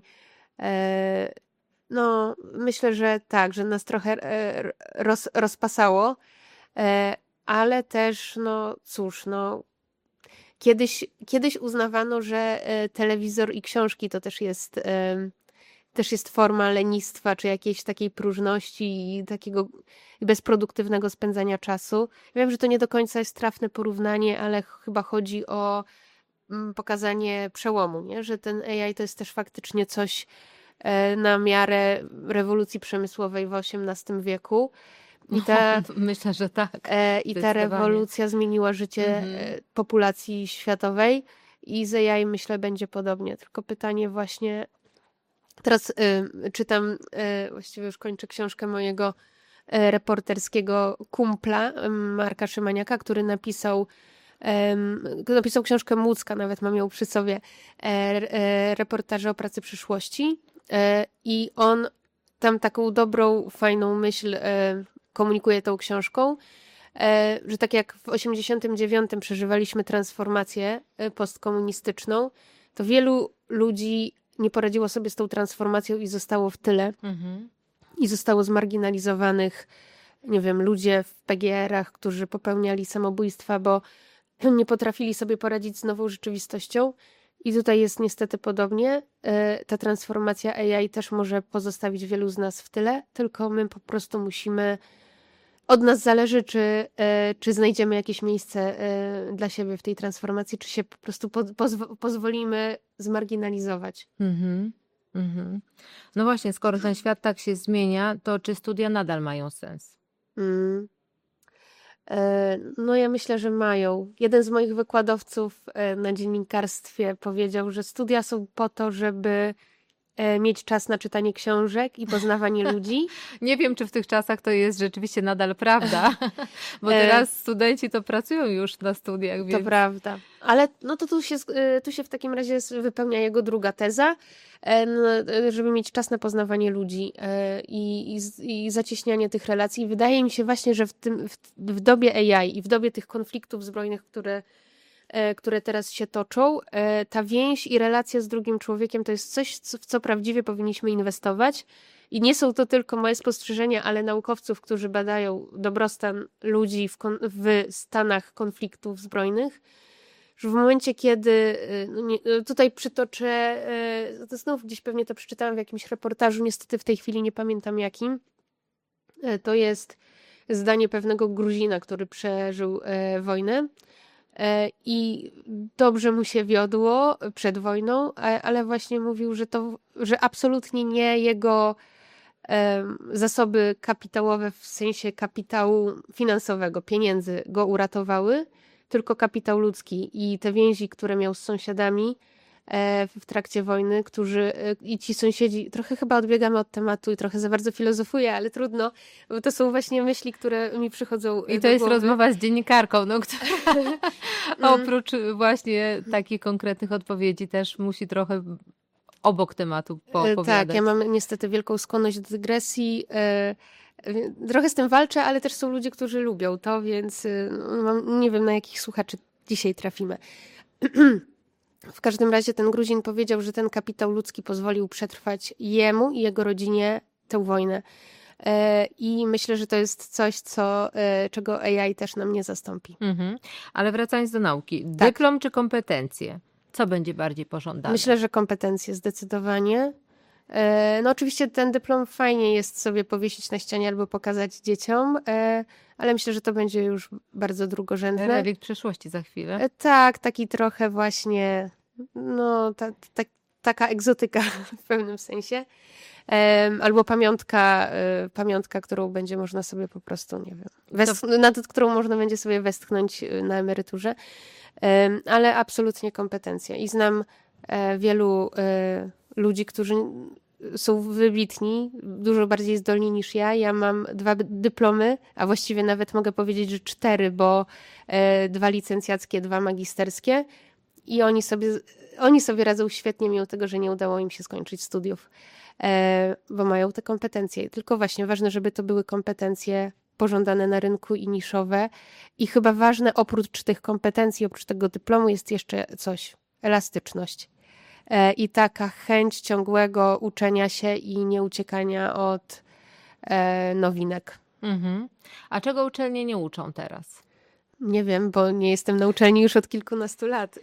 No, myślę, że tak, że nas trochę rozpasało, ale też, no cóż, no kiedyś uznawano, że telewizor i książki to też jest forma lenistwa, czy jakiejś takiej próżności i takiego bezproduktywnego spędzania czasu. Ja wiem, że to nie do końca jest trafne porównanie, ale chyba chodzi o pokazanie przełomu, nie? Że ten AI to jest też faktycznie coś na miarę rewolucji przemysłowej w XVIII wieku. Myślę, że tak. I ta rewolucja zmieniła życie populacji światowej i z AI myślę będzie podobnie. Tylko pytanie właśnie, Teraz czytam, właściwie już kończę książkę mojego reporterskiego kumpla Marka Szymaniaka, który napisał książkę Mucka, nawet mam ją przy sobie, reportaże o pracy przyszłości. I on tam taką dobrą, fajną myśl komunikuje tą książką, że tak jak w 89 przeżywaliśmy transformację postkomunistyczną, to wielu ludzi nie poradziło sobie z tą transformacją i zostało w tyle. I zostało zmarginalizowanych, nie wiem, ludzie w PGR-ach, którzy popełniali samobójstwa, bo nie potrafili sobie poradzić z nową rzeczywistością. I tutaj jest niestety podobnie. Ta transformacja AI też może pozostawić wielu z nas w tyle, tylko my po prostu musimy, od nas zależy, czy znajdziemy jakieś miejsce dla siebie w tej transformacji, czy się po prostu pozwolimy zmarginalizować. No właśnie, skoro ten świat tak się zmienia, to czy studia nadal mają sens? No ja myślę, że mają. Jeden z moich wykładowców na dziennikarstwie powiedział, że studia są po to, żeby mieć czas na czytanie książek i poznawanie ludzi. Nie wiem, czy w tych czasach to jest rzeczywiście nadal prawda, bo teraz studenci to pracują już na studiach. Więc... To prawda. Ale no to tu się w takim razie wypełnia jego druga teza, żeby mieć czas na poznawanie ludzi i zacieśnianie tych relacji. Wydaje mi się właśnie, że w dobie AI i w dobie tych konfliktów zbrojnych, które teraz się toczą, ta więź i relacja z drugim człowiekiem to jest coś, w co prawdziwie powinniśmy inwestować. I nie są to tylko moje spostrzeżenia, ale naukowców, którzy badają dobrostan ludzi w stanach konfliktów zbrojnych, że w momencie, kiedy, tutaj przytoczę, to znów gdzieś pewnie to przeczytałam w jakimś reportażu, niestety w tej chwili nie pamiętam jakim, to jest zdanie pewnego Gruzina, który przeżył wojnę i dobrze mu się wiodło przed wojną, ale właśnie mówił, że absolutnie nie jego zasoby kapitałowe w sensie kapitału finansowego, pieniędzy go uratowały, tylko kapitał ludzki i te więzi, które miał z sąsiadami w trakcie wojny, i ci sąsiedzi, trochę chyba odbiegamy od tematu i trochę za bardzo filozofuję, ale trudno, bo to są właśnie myśli, które mi przychodzą I to jest rozmowa z dziennikarką, która oprócz właśnie takich konkretnych odpowiedzi też musi trochę obok tematu opowiadać. Tak, ja mam niestety wielką skłonność do dygresji. Trochę z tym walczę, ale też są ludzie, którzy lubią to, więc nie wiem, na jakich słuchaczy dzisiaj trafimy. W każdym razie ten Gruzin powiedział, że ten kapitał ludzki pozwolił przetrwać jemu i jego rodzinie tę wojnę. I myślę, że to jest coś, czego AI też nam nie zastąpi. Ale wracając do nauki, dyplom czy kompetencje? Co będzie bardziej pożądane? Myślę, że kompetencje zdecydowanie. No oczywiście ten dyplom fajnie jest sobie powiesić na ścianie albo pokazać dzieciom, ale myślę, że to będzie już bardzo drugorzędne. Relikt przeszłości za chwilę. Tak, taki trochę właśnie, no taka egzotyka w pewnym sensie. Albo pamiątka, którą będzie można sobie po prostu, nie wiem, nad którą można będzie sobie westchnąć na emeryturze. Ale absolutnie kompetencje. I znam wielu ludzi, którzy są wybitni, dużo bardziej zdolni niż ja. Ja mam 2 dyplomy, a właściwie nawet mogę powiedzieć, że 4, bo 2 licencjackie, 2 magisterskie. I oni sobie radzą świetnie, mimo tego, że nie udało im się skończyć studiów, bo mają te kompetencje. Tylko właśnie ważne, żeby to były kompetencje pożądane na rynku i niszowe. I chyba ważne oprócz tych kompetencji, oprócz tego dyplomu jest jeszcze coś, elastyczność. I taka chęć ciągłego uczenia się i nieuciekania od nowinek. A czego uczelnie nie uczą teraz? Nie wiem, bo nie jestem na uczelni już od kilkunastu lat.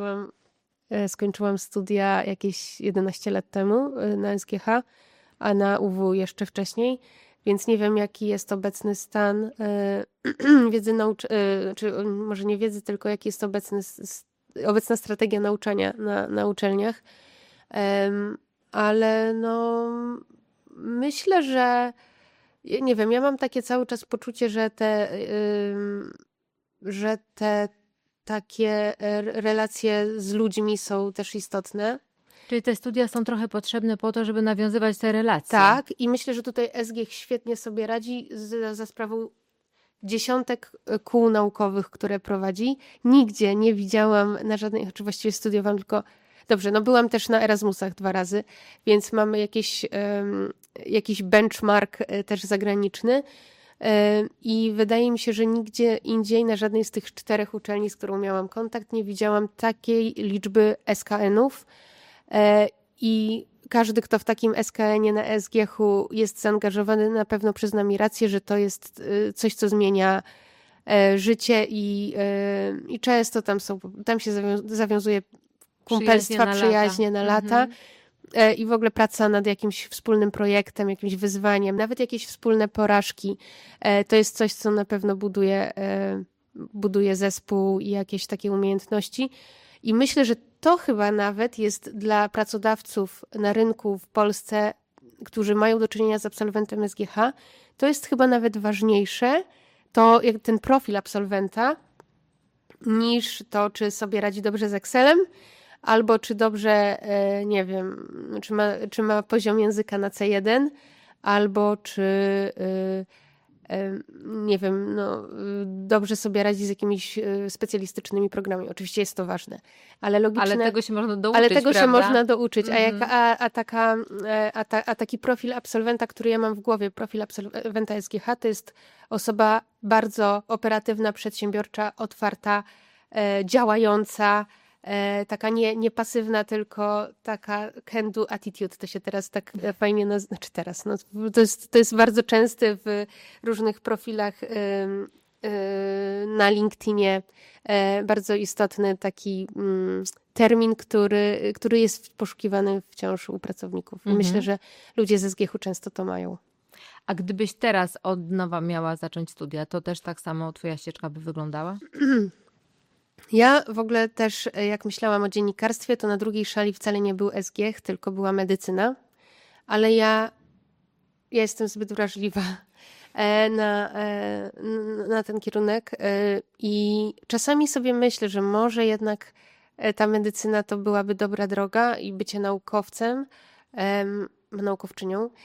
Skończyłam studia jakieś 11 lat temu na SGH, a na UW jeszcze wcześniej. Więc nie wiem, jaki jest obecny stan wiedzy czy może nie wiedzy, tylko jaki jest obecna strategia nauczania na uczelniach. Ale no myślę, że nie wiem, ja mam takie cały czas poczucie, że te takie relacje z ludźmi są też istotne. Czyli te studia są trochę potrzebne po to, żeby nawiązywać te relacje. Tak, i myślę, że tutaj SGH świetnie sobie radzi za sprawą dziesiątek kół naukowych, które prowadzi. Nigdzie nie widziałam na żadnej, czy właściwie studiowałam tylko, dobrze, no byłam też na Erasmusach 2 razy, więc mamy jakiś benchmark też zagraniczny. I wydaje mi się, że nigdzie indziej, na żadnej z tych 4 uczelni, z którą miałam kontakt, nie widziałam takiej liczby SKN-ów. I każdy, kto w takim SKN-ie na SGH-u jest zaangażowany, na pewno przyzna mi rację, że to jest coś, co zmienia życie i często tam się zawiązuje kumpelstwa, przyjaźnie na lata. I w ogóle praca nad jakimś wspólnym projektem, jakimś wyzwaniem, nawet jakieś wspólne porażki. To jest coś, co na pewno buduje zespół i jakieś takie umiejętności. I myślę, że to chyba nawet jest dla pracodawców na rynku w Polsce, którzy mają do czynienia z absolwentem SGH, to jest chyba nawet ważniejsze, to jak ten profil absolwenta, niż to, czy sobie radzi dobrze z Excelem, albo czy dobrze, nie wiem, czy ma poziom języka na C1, albo czy, nie wiem, no, dobrze sobie radzi z jakimiś specjalistycznymi programami. Oczywiście jest to ważne, ale logiczne... Ale tego się można douczyć, Ale tego prawda? się można douczyć. A taki profil absolwenta, który ja mam w głowie, profil absolwenta SGH, to jest osoba bardzo operatywna, przedsiębiorcza, otwarta, działająca, taka nie pasywna, tylko taka can do attitude, to się teraz tak fajnie nazywa, znaczy teraz, no, to jest bardzo częste w różnych profilach na LinkedInie, bardzo istotny taki termin, który jest poszukiwany wciąż u pracowników. I myślę, że ludzie ze SGH-u często to mają. A gdybyś teraz od nowa miała zacząć studia, to też tak samo twoja ścieżka by wyglądała? Ja w ogóle też, jak myślałam o dziennikarstwie, to na drugiej szali wcale nie był SGH, tylko była medycyna. Ale ja jestem zbyt wrażliwa na ten kierunek i czasami sobie myślę, że może jednak ta medycyna to byłaby dobra droga i bycie naukowcem, naukowczynią,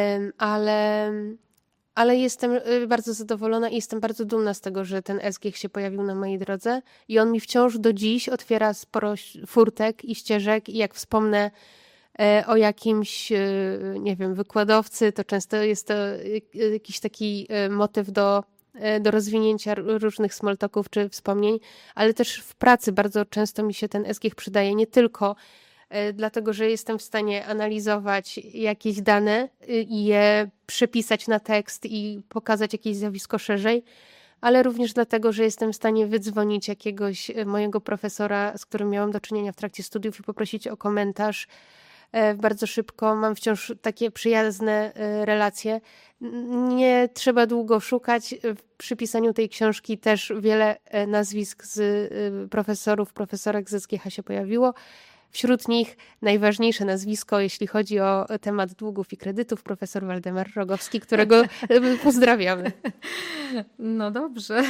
ale jestem bardzo zadowolona i jestem bardzo dumna z tego, że ten SGH się pojawił na mojej drodze i on mi wciąż do dziś otwiera sporo furtek i ścieżek i jak wspomnę o jakimś, nie wiem, wykładowcy, to często jest to jakiś taki motyw do rozwinięcia różnych small talków czy wspomnień, ale też w pracy bardzo często mi się ten SGH przydaje, nie tylko dlatego, że jestem w stanie analizować jakieś dane i je przepisać na tekst i pokazać jakieś zjawisko szerzej, ale również dlatego, że jestem w stanie wydzwonić jakiegoś mojego profesora, z którym miałam do czynienia w trakcie studiów i poprosić o komentarz bardzo szybko. Mam wciąż takie przyjazne relacje. Nie trzeba długo szukać. Przy pisaniu tej książki też wiele nazwisk z profesorek z SGH się pojawiło. Wśród nich najważniejsze nazwisko, jeśli chodzi o temat długów i kredytów, profesor Waldemar Rogowski, którego pozdrawiamy. No dobrze.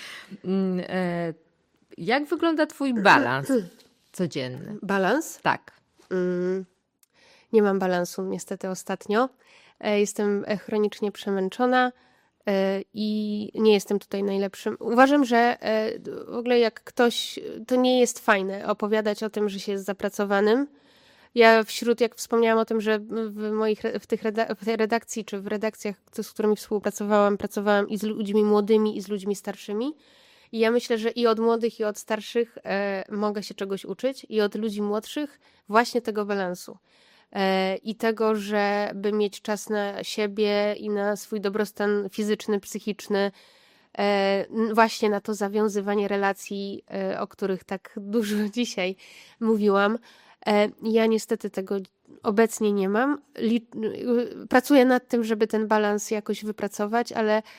Jak wygląda twój balans codzienny? Balans? Tak. Nie mam balansu niestety ostatnio. Jestem chronicznie przemęczona i nie jestem tutaj najlepszym. Uważam, że w ogóle jak ktoś, to nie jest fajne opowiadać o tym, że się jest zapracowanym. Ja jak wspomniałam o tym, że w tej redakcji czy w redakcjach, z którymi współpracowałam, pracowałam i z ludźmi młodymi, i z ludźmi starszymi. I ja myślę, że i od młodych, i od starszych mogę się czegoś uczyć, i od ludzi młodszych właśnie tego balansu. I tego, żeby mieć czas na siebie i na swój dobrostan fizyczny, psychiczny, właśnie na to zawiązywanie relacji, o których tak dużo dzisiaj mówiłam. Ja niestety tego obecnie nie mam. Pracuję nad tym, żeby ten balans jakoś wypracować,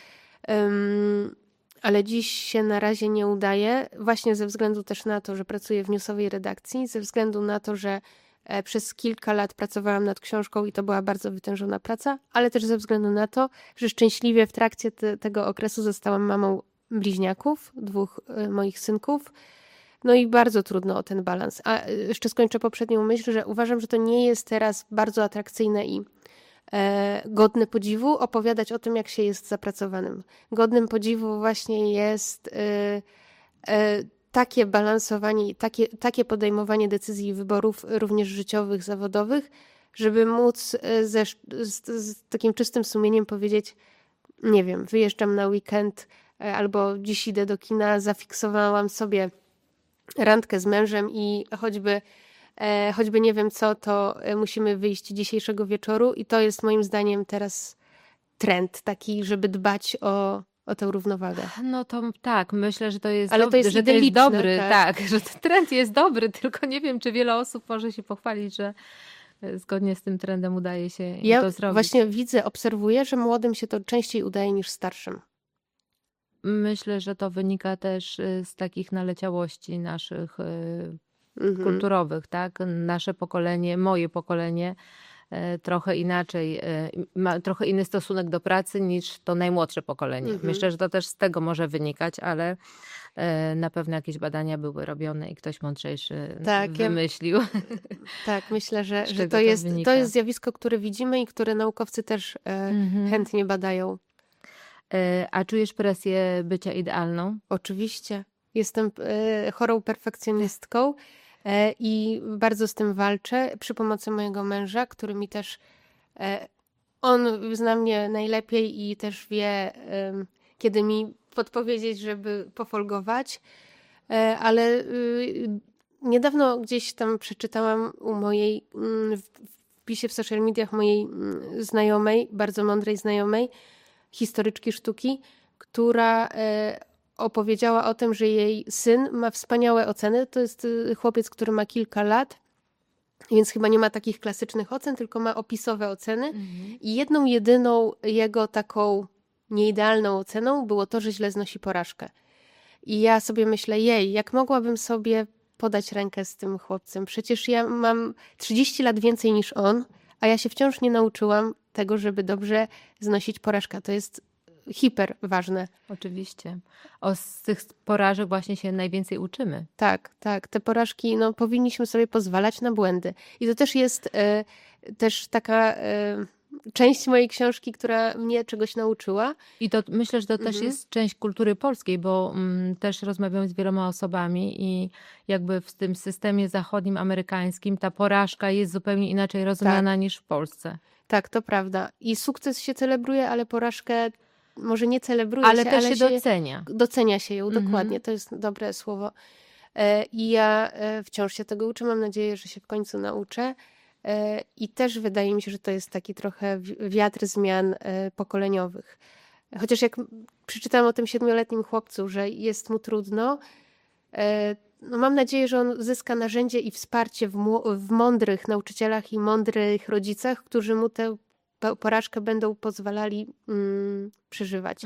ale dziś się na razie nie udaje, właśnie ze względu też na to, że pracuję w newsowej redakcji, ze względu na to, że przez kilka lat pracowałam nad książką i to była bardzo wytężona praca, ale też ze względu na to, że szczęśliwie w trakcie tego okresu zostałam mamą bliźniaków, 2 moich synków, No i bardzo trudno o ten balans. A jeszcze skończę poprzednią myśl, że uważam, że to nie jest teraz bardzo atrakcyjne i godne podziwu opowiadać o tym, jak się jest zapracowanym. Godnym podziwu właśnie jest takie balansowanie i takie podejmowanie decyzji i wyborów również życiowych, zawodowych, żeby móc z takim czystym sumieniem powiedzieć, nie wiem, wyjeżdżam na weekend albo dziś idę do kina, zafiksowałam sobie randkę z mężem i choćby nie wiem co, to musimy wyjść dzisiejszego wieczoru i to jest moim zdaniem teraz trend taki, żeby dbać o tę równowagę. No to tak, myślę, że to jest, Ale to jest że to jest idylliczne, dobry, tak. tak, że ten trend jest dobry, tylko nie wiem, czy wiele osób może się pochwalić, że zgodnie z tym trendem udaje się im Ja to zrobić. właśnie widzę, obserwuję, że młodym się to częściej udaje niż starszym. Myślę, że to wynika też z takich naleciałości naszych Mhm. kulturowych, tak? Nasze pokolenie, moje pokolenie trochę inaczej, ma trochę inny stosunek do pracy niż to najmłodsze pokolenie. Mhm. Myślę, że to też z tego może wynikać, ale na pewno jakieś badania były robione i ktoś mądrzejszy Tak, wymyślił. Tak, myślę, że czego to to jest wynika. zjawisko, które widzimy i które naukowcy też Mhm. chętnie badają. A czujesz presję bycia idealną? Oczywiście. Jestem chorą perfekcjonistką i bardzo z tym walczę przy pomocy mojego męża, który mi też, on zna mnie najlepiej i też wie, kiedy mi podpowiedzieć, żeby pofolgować, ale niedawno gdzieś tam przeczytałam u mojej, w wpisie w social mediach mojej znajomej, bardzo mądrej znajomej, historyczki sztuki, która opowiedziała o tym, że jej syn ma wspaniałe oceny. To jest chłopiec, który ma kilka lat, więc chyba nie ma takich klasycznych ocen, tylko ma opisowe oceny. I jedną, jedyną jego taką nieidealną oceną było to, że źle znosi porażkę. I ja sobie myślę, jak mogłabym sobie podać rękę z tym chłopcem? Przecież ja mam 30 lat więcej niż on, a ja się wciąż nie nauczyłam tego, żeby dobrze znosić porażkę. To jest hiper ważne. Oczywiście. Z tych porażek właśnie się najwięcej uczymy. Tak. Te porażki, no, powinniśmy sobie pozwalać na błędy. I to też jest też taka część mojej książki, która mnie czegoś nauczyła. I to myślę, że to też jest część kultury polskiej, bo też rozmawiam z wieloma osobami i jakby w tym systemie zachodnim, amerykańskim ta porażka jest zupełnie inaczej rozumiana niż w Polsce. Tak, to prawda. I sukces się celebruje, ale porażkę może nie celebruje Ale się, też ale się docenia. Docenia się ją, dokładnie. To jest dobre słowo. I ja wciąż się tego uczę. Mam nadzieję, że się w końcu nauczę. I też wydaje mi się, że to jest taki trochę wiatr zmian pokoleniowych. Chociaż jak przeczytałam o tym 7-letnim chłopcu, że jest mu trudno, no mam nadzieję, że on zyska narzędzie i wsparcie w mądrych nauczycielach i mądrych rodzicach, którzy mu tę porażkę będą pozwalali przeżywać.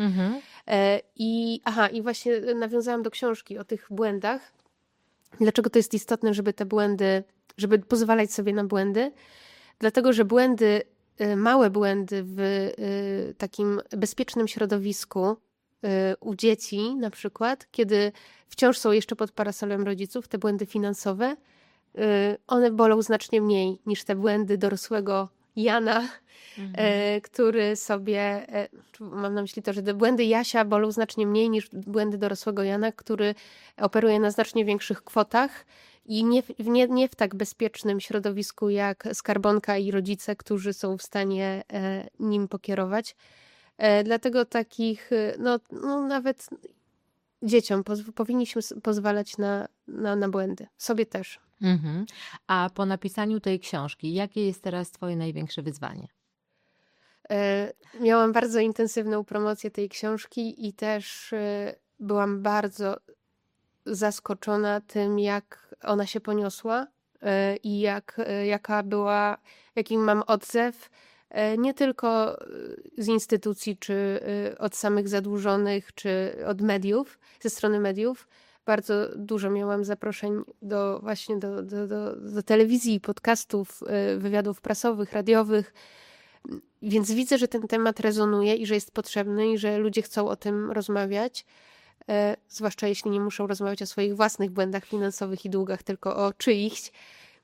I właśnie nawiązałam do książki o tych błędach. Dlaczego to jest istotne, żeby pozwalać sobie na błędy? Dlatego, że małe błędy w takim bezpiecznym środowisku u dzieci na przykład, kiedy wciąż są jeszcze pod parasolem rodziców, te błędy finansowe, one bolą znacznie mniej niż te błędy dorosłego Jana, który sobie, mam na myśli to, że te błędy Jasia bolą znacznie mniej niż błędy dorosłego Jana, który operuje na znacznie większych kwotach i nie w tak bezpiecznym środowisku jak skarbonka i rodzice, którzy są w stanie nim pokierować. Dlatego takich, no nawet dzieciom powinniśmy pozwalać na błędy. Sobie też. A po napisaniu tej książki, jakie jest teraz twoje największe wyzwanie? Miałam bardzo intensywną promocję tej książki i też byłam bardzo zaskoczona tym, jak ona się poniosła i jaki mam odzew, nie tylko z instytucji, czy od samych zadłużonych, czy od mediów, ze strony mediów. Bardzo dużo miałam zaproszeń właśnie do telewizji, podcastów, wywiadów prasowych, radiowych, więc widzę, że ten temat rezonuje i że jest potrzebny i że ludzie chcą o tym rozmawiać. zwłaszcza jeśli nie muszą rozmawiać o swoich własnych błędach finansowych i długach, tylko o czyichś.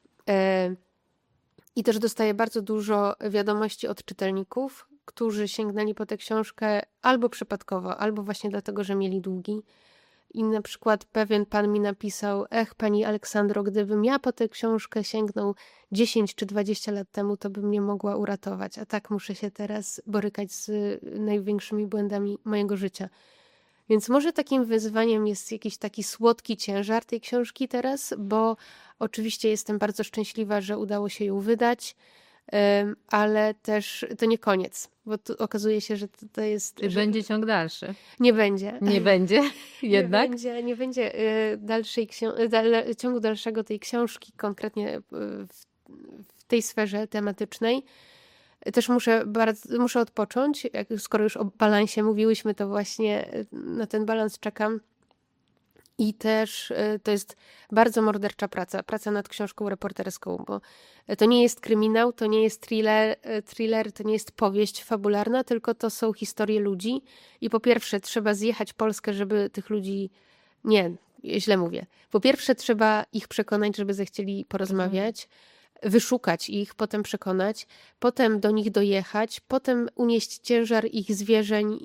I też dostaję bardzo dużo wiadomości od czytelników, którzy sięgnęli po tę książkę albo przypadkowo, albo właśnie dlatego, że mieli długi. I na przykład pewien pan mi napisał: pani Aleksandro, gdybym ja po tę książkę sięgnął 10 czy 20 lat temu, to bym mnie mogła uratować, a tak muszę się teraz borykać z największymi błędami mojego życia. Więc może takim wyzwaniem jest jakiś taki słodki ciężar tej książki teraz, bo oczywiście jestem bardzo szczęśliwa, że udało się ją wydać, ale też to nie koniec, bo tu okazuje się, że to jest... Czy będzie ciąg dalszy? Nie będzie. Nie będzie jednak? Nie będzie ciągu dalszego tej książki, konkretnie w tej sferze tematycznej. Też muszę odpocząć. Skoro już o balansie mówiłyśmy, to właśnie na ten balans czekam. I też to jest bardzo mordercza praca nad książką reporterską, bo to nie jest kryminał, to nie jest thriller, to nie jest powieść fabularna, tylko to są historie ludzi. I po pierwsze trzeba zjechać Polskę, żeby tych ludzi... Nie, źle mówię. Po pierwsze trzeba ich przekonać, żeby zechcieli porozmawiać, wyszukać ich, potem przekonać, potem do nich dojechać, potem unieść ciężar ich zwierzeń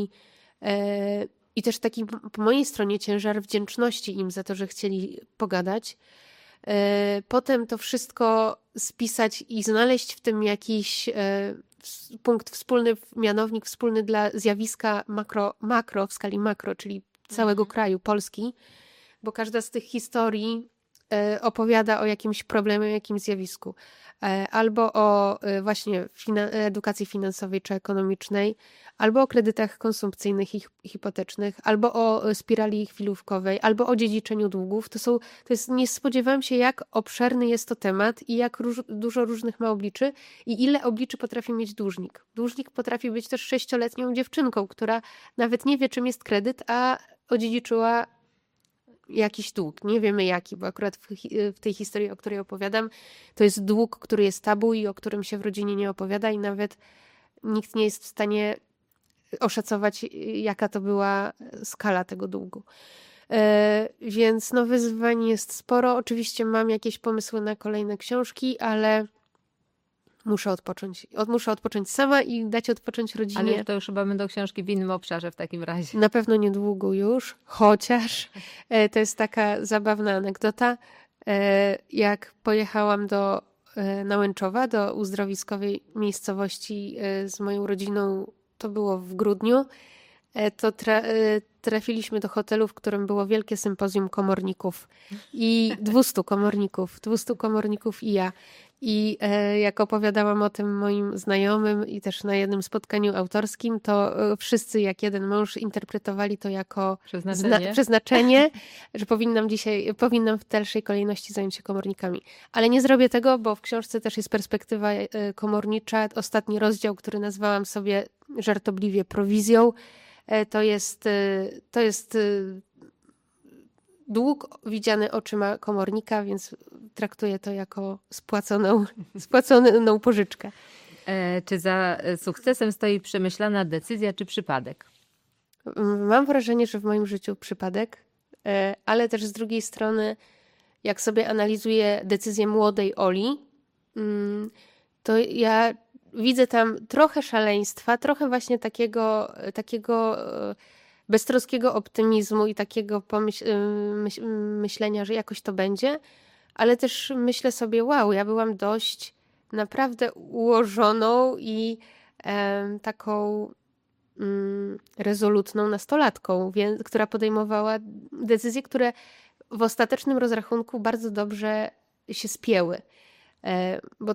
i też taki po mojej stronie ciężar wdzięczności im za to, że chcieli pogadać. Potem to wszystko spisać i znaleźć w tym jakiś punkt wspólny, mianownik wspólny dla zjawiska makro w skali makro, czyli całego kraju, Polski, bo każda z tych historii opowiada o jakimś problemie, o jakimś zjawisku. Albo o właśnie edukacji finansowej czy ekonomicznej, albo o kredytach konsumpcyjnych i hipotecznych, albo o spirali chwilówkowej, albo o dziedziczeniu długów. Nie spodziewałam się, jak obszerny jest to temat i jak dużo różnych ma obliczy i ile obliczy potrafi mieć dłużnik. Dłużnik potrafi być też 6-letnią dziewczynką, która nawet nie wie, czym jest kredyt, a odziedziczyła jakiś dług. Nie wiemy jaki, bo akurat w tej historii, o której opowiadam, to jest dług, który jest tabu i o którym się w rodzinie nie opowiada i nawet nikt nie jest w stanie oszacować, jaka to była skala tego długu. Więc wyzwań jest sporo. Oczywiście mam jakieś pomysły na kolejne książki, ale muszę odpocząć. Muszę odpocząć sama i dać odpocząć rodzinie. Ale to już chyba będą książki w innym obszarze w takim razie. Na pewno niedługo już, chociaż to jest taka zabawna anegdota. Jak pojechałam do Nałęczowa, do uzdrowiskowej miejscowości z moją rodziną, to było w grudniu, to trafiliśmy do hotelu, w którym było wielkie sympozjum komorników i 200 komorników i ja. I jak opowiadałam o tym moim znajomym i też na jednym spotkaniu autorskim, to wszyscy jak jeden mąż interpretowali to jako przeznaczenie, że powinnam w dalszej kolejności zająć się komornikami. Ale nie zrobię tego, bo w książce też jest perspektywa komornicza. Ostatni rozdział, który nazwałam sobie żartobliwie prowizją, to jest dług widziany oczyma komornika, więc traktuję to jako spłaconą pożyczkę. Czy za sukcesem stoi przemyślana decyzja czy przypadek? Mam wrażenie, że w moim życiu przypadek, ale też z drugiej strony, jak sobie analizuję decyzję młodej Oli, to ja widzę tam trochę szaleństwa, trochę właśnie takiego beztroskiego optymizmu i takiego myślenia, że jakoś to będzie, ale też myślę sobie, wow, ja byłam dość naprawdę ułożoną i taką rezolutną nastolatką, która podejmowała decyzje, które w ostatecznym rozrachunku bardzo dobrze się spięły, bo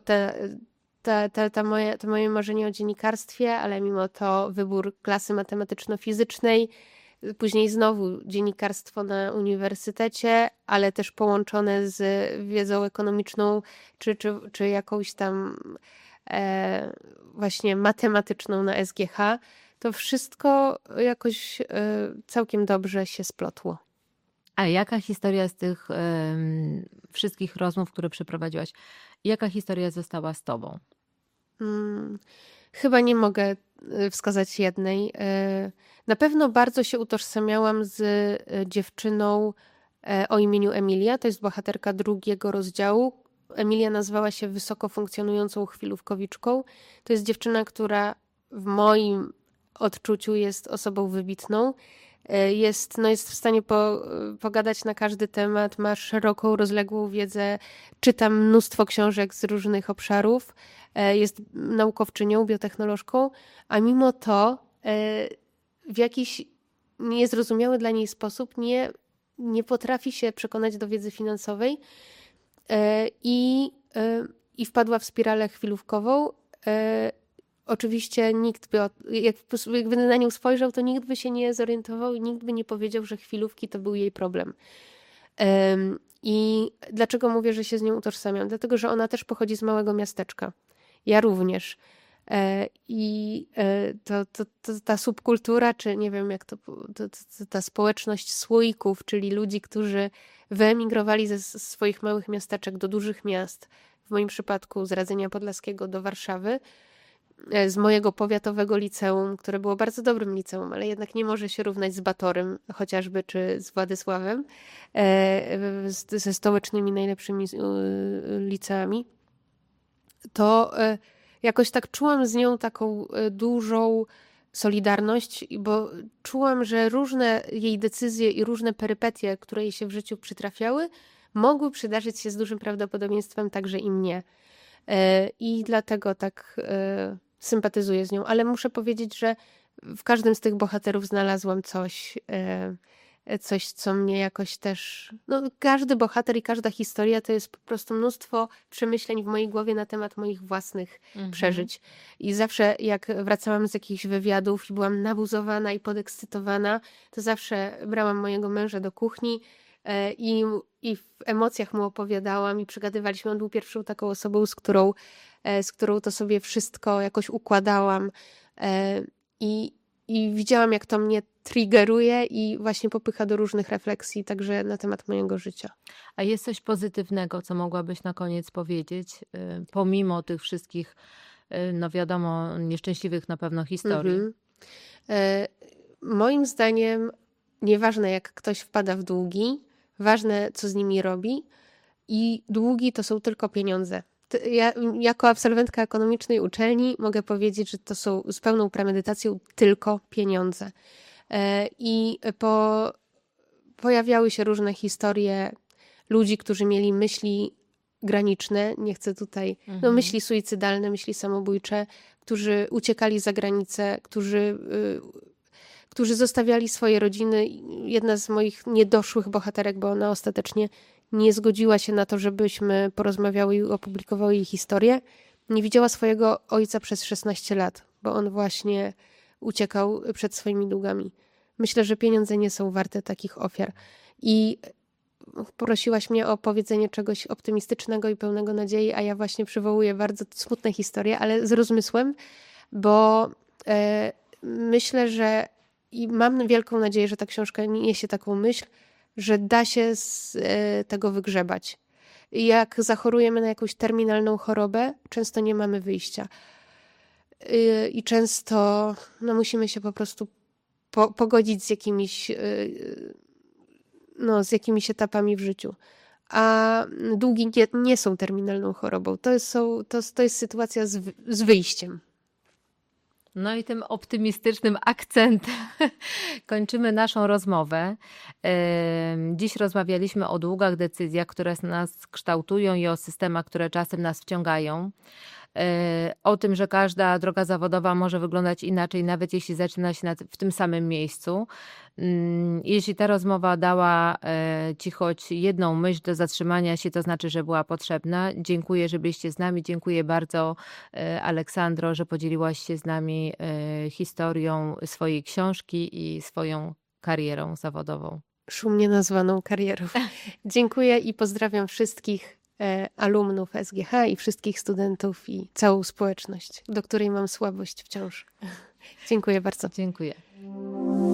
to moje marzenie o dziennikarstwie, ale mimo to wybór klasy matematyczno-fizycznej, później znowu dziennikarstwo na uniwersytecie, ale też połączone z wiedzą ekonomiczną czy jakąś tam właśnie matematyczną na SGH, to wszystko jakoś całkiem dobrze się splotło. A jaka historia z tych wszystkich rozmów, które przeprowadziłaś, jaka historia została z tobą? Chyba nie mogę wskazać jednej. Na pewno bardzo się utożsamiałam z dziewczyną o imieniu Emilia. To jest bohaterka drugiego rozdziału. Emilia nazywała się wysoko funkcjonującą chwilówkowiczką. To jest dziewczyna, która w moim odczuciu jest osobą wybitną. Jest w stanie pogadać na każdy temat, ma szeroką, rozległą wiedzę, czyta mnóstwo książek z różnych obszarów, jest naukowczynią, biotechnolożką, a mimo to w jakiś niezrozumiały dla niej sposób nie potrafi się przekonać do wiedzy finansowej i wpadła w spiralę chwilówkową. Oczywiście nikt by, jakby na nią spojrzał, to nikt by się nie zorientował i nikt by nie powiedział, że chwilówki to był jej problem. I dlaczego mówię, że się z nią utożsamiam? Dlatego, że ona też pochodzi z małego miasteczka. Ja również. I ta subkultura, czy nie wiem jak ta społeczność słoików, czyli ludzi, którzy wyemigrowali ze swoich małych miasteczek do dużych miast, w moim przypadku z Radzenia Podlaskiego do Warszawy, z mojego powiatowego liceum, które było bardzo dobrym liceum, ale jednak nie może się równać z Batorym chociażby, czy z Władysławem, ze stołecznymi najlepszymi liceami, to jakoś tak czułam z nią taką dużą solidarność, bo czułam, że różne jej decyzje i różne perypetie, które jej się w życiu przytrafiały, mogły przydarzyć się z dużym prawdopodobieństwem także i mnie. I dlatego tak sympatyzuję z nią. Ale muszę powiedzieć, że w każdym z tych bohaterów znalazłam coś, co mnie jakoś też... No, każdy bohater i każda historia to jest po prostu mnóstwo przemyśleń w mojej głowie na temat moich własnych przeżyć. I zawsze jak wracałam z jakichś wywiadów i byłam nabuzowana i podekscytowana, to zawsze brałam mojego męża do kuchni i w emocjach mu opowiadałam i przygadywaliśmy. On był pierwszą taką osobą, z którą to sobie wszystko jakoś układałam. I widziałam, jak to mnie triggeruje i właśnie popycha do różnych refleksji, także na temat mojego życia. A jest coś pozytywnego, co mogłabyś na koniec powiedzieć, pomimo tych wszystkich, no wiadomo, nieszczęśliwych na pewno historii? Moim zdaniem nieważne, jak ktoś wpada w długi, ważne, co z nimi robi, i długi to są tylko pieniądze. Ja jako absolwentka ekonomicznej uczelni mogę powiedzieć, że to są z pełną premedytacją tylko pieniądze. I pojawiały się różne historie ludzi, którzy mieli myśli graniczne, nie chcę tutaj, myśli suicydalne, myśli samobójcze, którzy uciekali za granicę, którzy zostawiali swoje rodziny. Jedna z moich niedoszłych bohaterek, bo ona ostatecznie nie zgodziła się na to, żebyśmy porozmawiały i opublikowały jej historię. Nie widziała swojego ojca przez 16 lat, bo on właśnie uciekał przed swoimi długami. Myślę, że pieniądze nie są warte takich ofiar. I prosiłaś mnie o powiedzenie czegoś optymistycznego i pełnego nadziei, a ja właśnie przywołuję bardzo smutne historie, ale z rozmysłem, bo myślę, że i mam wielką nadzieję, że ta książka niesie taką myśl, że da się z tego wygrzebać. Jak zachorujemy na jakąś terminalną chorobę, często nie mamy wyjścia. I często musimy się po prostu pogodzić z jakimiś etapami w życiu. A długi nie są terminalną chorobą. To jest sytuacja z wyjściem. No i tym optymistycznym akcentem kończymy naszą rozmowę. Dziś rozmawialiśmy o długach, decyzjach, które nas kształtują i o systemach, które czasem nas wciągają. O tym, że każda droga zawodowa może wyglądać inaczej, nawet jeśli zaczyna się w tym samym miejscu. Jeśli ta rozmowa dała Ci choć jedną myśl do zatrzymania się, to znaczy, że była potrzebna. Dziękuję, że byliście z nami. Dziękuję bardzo, Aleksandro, że podzieliłaś się z nami historią swojej książki i swoją karierą zawodową. Szumnie nazwaną karierą. Dziękuję i pozdrawiam wszystkich alumnów SGH i wszystkich studentów i całą społeczność, do której mam słabość wciąż. Dziękuję bardzo. Dziękuję.